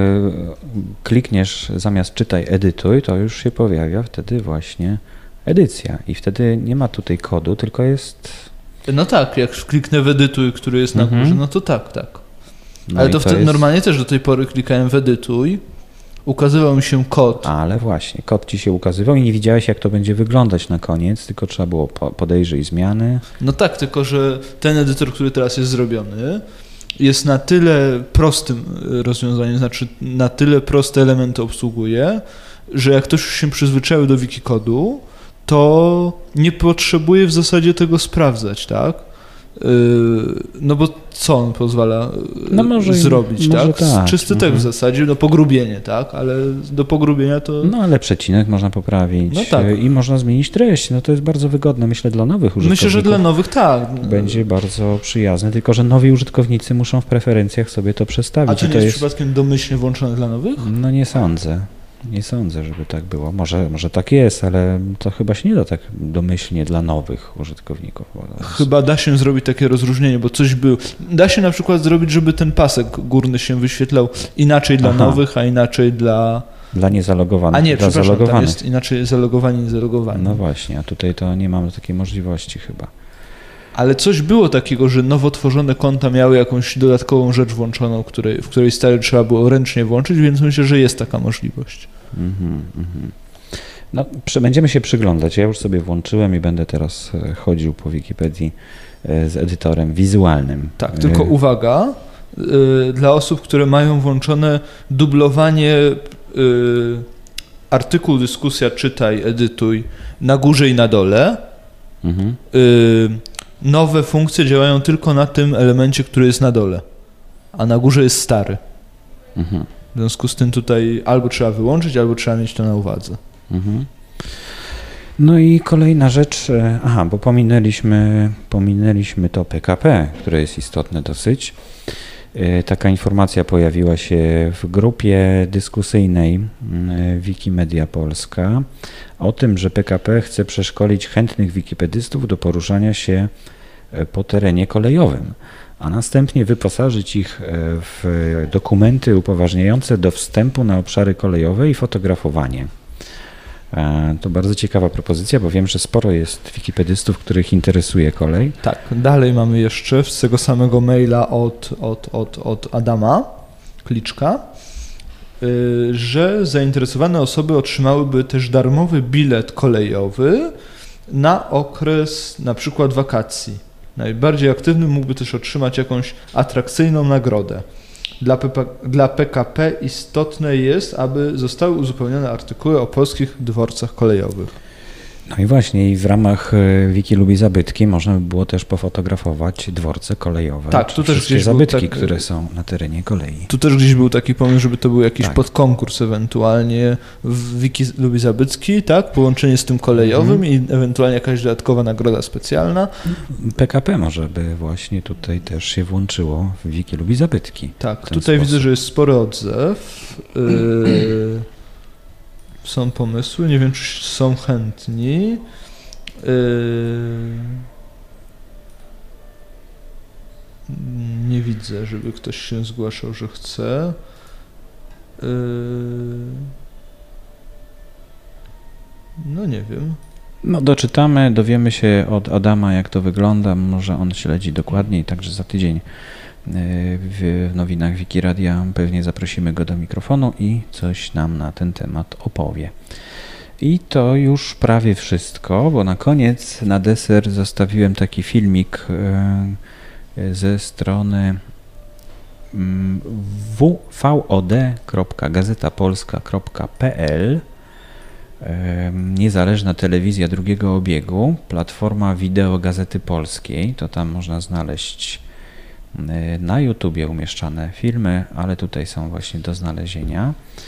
klikniesz zamiast czytaj edytuj, to już się pojawia wtedy właśnie edycja i wtedy nie ma tutaj kodu, tylko jest... No tak, jak kliknę w edytuj, który jest na mhm. górze, no to tak, tak. No ale to, to wtedy jest... normalnie też do tej pory klikałem w edytuj, ukazywał mi się kod. Ale właśnie, kod ci się ukazywał i nie widziałeś, jak to będzie wyglądać na koniec, tylko trzeba było podejrzeć zmiany. No tak, tylko że ten edytor, który teraz jest zrobiony, jest na tyle prostym rozwiązaniem, znaczy na tyle proste elementy obsługuje, że jak ktoś już się przyzwyczaił do wikikodu, to nie potrzebuje w zasadzie tego sprawdzać, tak? No bo co on pozwala no może, zrobić, może tak? tak? Czysty tekst w zasadzie, no pogrubienie, tak? Ale do pogrubienia to... No ale przecinek można poprawić no tak. i można zmienić treść. No to jest bardzo wygodne, myślę, dla nowych użytkowników. Myślę, że dla nowych tak. Będzie bardzo przyjazne, tylko że nowi użytkownicy muszą w preferencjach sobie to przestawić. A czy nie to jest, jest przypadkiem domyślnie włączone dla nowych? No nie sądzę. Nie sądzę, żeby tak było. Może, może tak jest, ale to chyba się nie da tak domyślnie dla nowych użytkowników. Chyba da się zrobić takie rozróżnienie, bo coś był. Da się na przykład zrobić, żeby ten pasek górny się wyświetlał inaczej dla Aha. nowych, a inaczej dla... Dla niezalogowanych. A nie, dla przepraszam, zalogowanych. tam jest inaczej zalogowani, niezalogowani. No właśnie, a tutaj to nie mamy takiej możliwości chyba. Ale coś było takiego, że nowo tworzone konta miały jakąś dodatkową rzecz włączoną, której, w której stale trzeba było ręcznie włączyć, więc myślę, że jest taka możliwość. Mm-hmm, mm-hmm. No, przy, będziemy się przyglądać. Ja już sobie włączyłem i będę teraz chodził po Wikipedii z edytorem wizualnym. Tak, tylko y- uwaga, y- dla osób, które mają włączone dublowanie y- artykuł, dyskusja, czytaj, edytuj na górze i na dole, mm-hmm. y- nowe funkcje działają tylko na tym elemencie, który jest na dole. a na górze jest stary. Mhm. W związku z tym tutaj albo trzeba wyłączyć, albo trzeba mieć to na uwadze. Mhm. No i kolejna rzecz, e, aha, bo pominęliśmy, pominęliśmy to P K P, które jest istotne dosyć. E, Taka informacja pojawiła się w grupie dyskusyjnej e, Wikimedia Polska o tym, że P K P chce przeszkolić chętnych wikipedystów do poruszania się e, po terenie kolejowym, a następnie wyposażyć ich e, w dokumenty upoważniające do wstępu na obszary kolejowe i fotografowanie. E, To bardzo ciekawa propozycja, bo wiem, że sporo jest wikipedystów, których interesuje kolej. Tak, dalej mamy jeszcze z tego samego maila od, od, od, od Adama Kliczka, y, że zainteresowane osoby otrzymałyby też darmowy bilet kolejowy na okres na przykład wakacji. Najbardziej aktywny mógłby też otrzymać jakąś atrakcyjną nagrodę. Dla, P P, dla P K P istotne jest, aby zostały uzupełnione artykuły o polskich dworcach kolejowych. No i właśnie, i w ramach e, Wiki lubi zabytki można by było też pofotografować dworce kolejowe. Tak, czy tu też wszystkie gdzieś był zabytki, tak- które są na terenie kolei. Tu też gdzieś był taki pomysł, żeby to był jakiś Tak. podkonkurs ewentualnie w Wiki lubi zabytki, tak? Połączenie z tym kolejowym i ewentualnie jakaś dodatkowa nagroda specjalna. P K P może by właśnie tutaj też się włączyło w Wiki lubi zabytki. Tak, w ten tutaj sposób. widzę, że jest spory odzew. Yy, są pomysły, nie wiem, czy są chętni. Yy, nie widzę, żeby ktoś się zgłaszał, że chce. Yy, no nie wiem. No doczytamy, dowiemy się od Adama, jak to wygląda. Może on śledzi dokładniej, także za tydzień y, w nowinach Wikiradia pewnie zaprosimy go do mikrofonu i coś nam na ten temat opowie. I to już prawie wszystko, bo na koniec, na deser zostawiłem taki filmik y, ze strony mm, w v o d kropka gazeta polska kropka p l. Niezależna telewizja drugiego obiegu, platforma wideo Gazety Polskiej, to tam można znaleźć na YouTubie umieszczane filmy, ale tutaj są właśnie do znalezienia.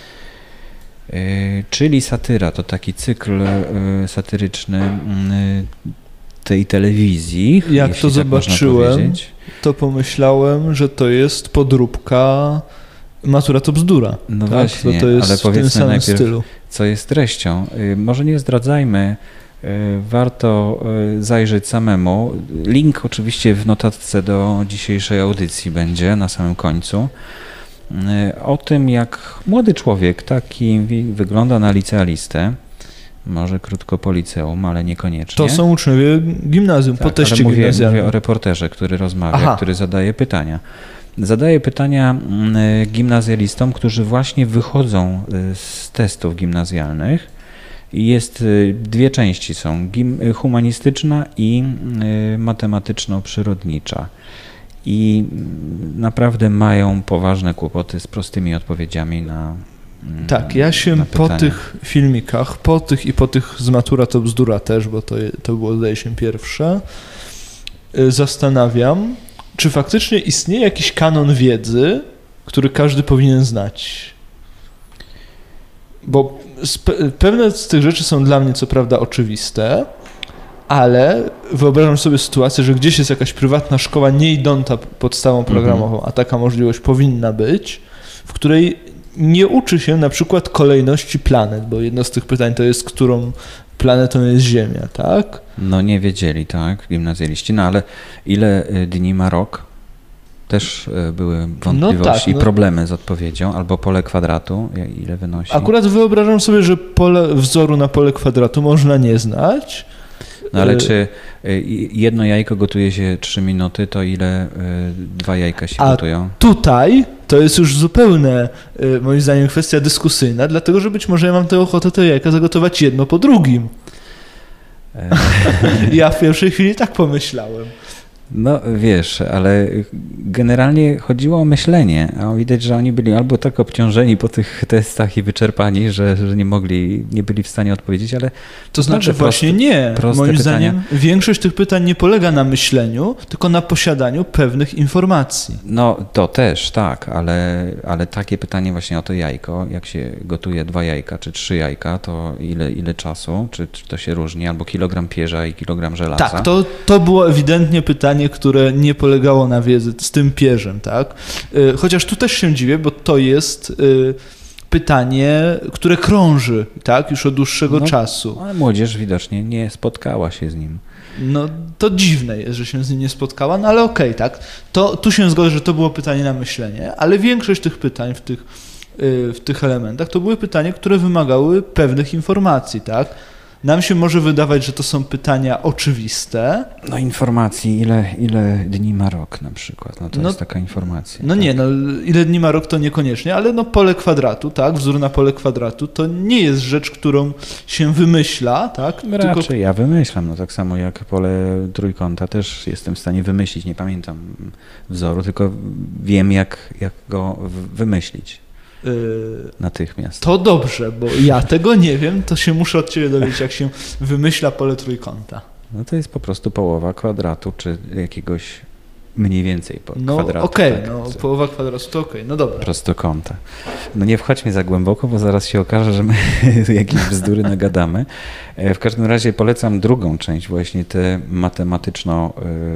Czyli satyra, to taki cykl satyryczny tej telewizji. Jak jeśli to tak zobaczyłem, można powiedzieć. to pomyślałem, że to jest podróbka Matura to bzdura. No tak? właśnie, to, to jest ale w tym powiedzmy samym najpierw, stylu. co jest treścią. Y, Może nie zdradzajmy, y, warto y, zajrzeć samemu. Link oczywiście w notatce do dzisiejszej audycji będzie na samym końcu. Y, O tym, jak młody człowiek, taki wi- wygląda na licealistę, może krótko po liceum, ale niekoniecznie. To są uczniowie gimnazjum, po Tak, teście ale mówię, gimnazjalnym. mówię o reporterze, który rozmawia, Aha. który zadaje pytania. Zadaje pytania mm, gimnazjalistom, którzy właśnie wychodzą y, z testów gimnazjalnych. I jest y, dwie części są, gim, y, humanistyczna i y, matematyczno-przyrodnicza. I mm, naprawdę mają poważne kłopoty z prostymi odpowiedziami na mm, Tak, ja się na po pytania. tych filmikach, po tych i po tych z Matura to bzdura też, bo to, je- to było zdaje się pierwsze, y, zastanawiam, czy faktycznie istnieje jakiś kanon wiedzy, który każdy powinien znać. Bo spe- pewne z tych rzeczy są dla mnie co prawda oczywiste, ale wyobrażam sobie sytuację, że gdzieś jest jakaś prywatna szkoła nie idąca podstawą programową, a taka możliwość powinna być, w której nie uczy się na przykład kolejności planet, bo jedno z tych pytań to jest, którą planetą jest Ziemia, tak? No nie wiedzieli, tak, gimnazjaliści, no ale ile y, dni ma rok? Też y, były wątpliwości tak, i no. problemy z odpowiedzią, albo pole kwadratu, ja- ile wynosi. Akurat wyobrażam sobie, że pole, wzoru na pole kwadratu można nie znać. No ale y- czy y, jedno jajko gotuje się trzy minuty, to ile y, dwa jajka się A gotują? Tutaj to jest już zupełnie, y, moim zdaniem, kwestia dyskusyjna, dlatego że być może ja mam tę ochotę te jajka zagotować jedno po drugim. E, Ja w pierwszej chwili tak pomyślałem. No wiesz, ale generalnie chodziło o myślenie, a widać, że oni byli albo tak obciążeni po tych testach i wyczerpani, że, że nie mogli, nie byli w stanie odpowiedzieć, ale... To znaczy proste, właśnie nie. proste Moim pytania. zdaniem większość tych pytań nie polega na myśleniu, tylko na posiadaniu pewnych informacji. No to też, tak, ale, ale takie pytanie właśnie o to jajko, jak się gotuje dwa jajka czy trzy jajka, to ile, ile czasu, czy, czy to się różni, albo kilogram pierza i kilogram żelaza? Tak, to, to było ewidentnie pytanie, które nie polegało na wiedzy z tym pierzem, tak? Chociaż tu też się dziwię, bo to jest pytanie, które krąży, tak? Już od dłuższego no, czasu. Ale młodzież widocznie nie spotkała się z nim. No to dziwne jest, że się z nim nie spotkała, no ale okej, okay, tak? To, tu się zgodzę, że to było pytanie na myślenie, ale większość tych pytań w tych, w tych elementach to były pytania, które wymagały pewnych informacji, tak? Nam się może wydawać, że to są pytania oczywiste. No informacji, ile, ile dni ma rok na przykład, no to no, jest taka informacja. No tak? Nie, no ile dni ma rok to niekoniecznie, ale no pole kwadratu, tak, wzór na pole kwadratu to nie jest rzecz, którą się wymyśla, tak? Raczej Tylko... ja wymyślam, no tak samo jak pole trójkąta też jestem w stanie wymyślić, nie pamiętam wzoru, tylko wiem jak, jak go wymyślić. Natychmiast. To dobrze, bo ja tego nie wiem, to się muszę od ciebie dowiedzieć, jak się wymyśla pole trójkąta. No to jest po prostu połowa kwadratu, czy jakiegoś mniej więcej po no, kwadratu. Okej, okay, tak, no co? Połowa kwadratu to okej, okay, no dobra. Prostokąta. No nie wchodźmy za głęboko, bo zaraz się okaże, że my jakieś bzdury nagadamy. W każdym razie polecam drugą część, właśnie tę matematyczno,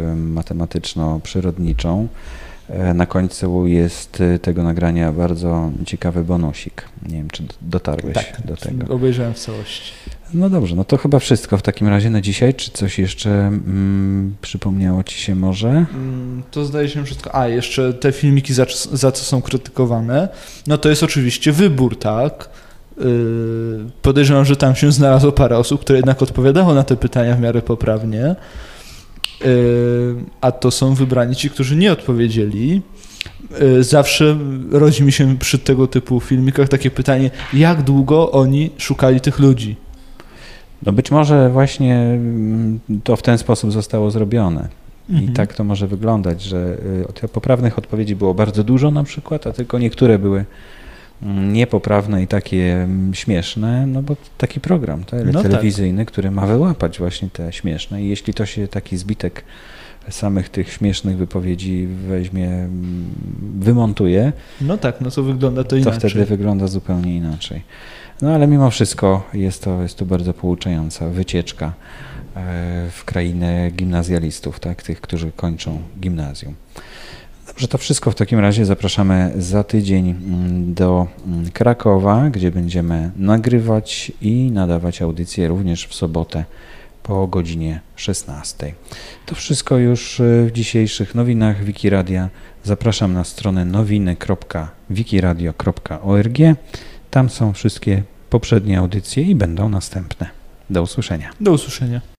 matematyczno-przyrodniczą. Na końcu jest tego nagrania bardzo ciekawy bonusik. Nie wiem, czy dotarłeś tak, do tego. Obejrzałem w całości. No dobrze, no to chyba wszystko w takim razie na dzisiaj. Czy coś jeszcze mm, przypomniało ci się może? Mm, to zdaje się wszystko. A, jeszcze te filmiki, za, za co są krytykowane, no to jest oczywiście wybór, tak? Yy, podejrzewam, że tam się znalazło parę osób, które jednak odpowiadało na te pytania w miarę poprawnie. A to są wybrani ci, którzy nie odpowiedzieli. Zawsze rodzi mi się przy tego typu filmikach takie pytanie, jak długo oni szukali tych ludzi? No być może właśnie to w ten sposób zostało zrobione. Mhm. I tak to może wyglądać, że tych poprawnych odpowiedzi było bardzo dużo na przykład, a tylko niektóre były niepoprawne i takie śmieszne, no bo taki program tele, no telewizyjny, tak. który ma wyłapać właśnie te śmieszne i jeśli to się taki zbitek samych tych śmiesznych wypowiedzi weźmie, wymontuje, no tak, no to wygląda to, to inaczej. wtedy wygląda zupełnie inaczej. No ale mimo wszystko jest to, jest to bardzo pouczająca wycieczka w krainę gimnazjalistów, tak, tych, którzy kończą gimnazjum. Dobrze, to wszystko w takim razie zapraszamy za tydzień do Krakowa, gdzie będziemy nagrywać i nadawać audycje również w sobotę po godzinie szesnastej. To wszystko już w dzisiejszych nowinach Wikiradia. Zapraszam na stronę nowiny kropka wikiradio kropka org. Tam są wszystkie poprzednie audycje i będą następne. Do usłyszenia. Do usłyszenia.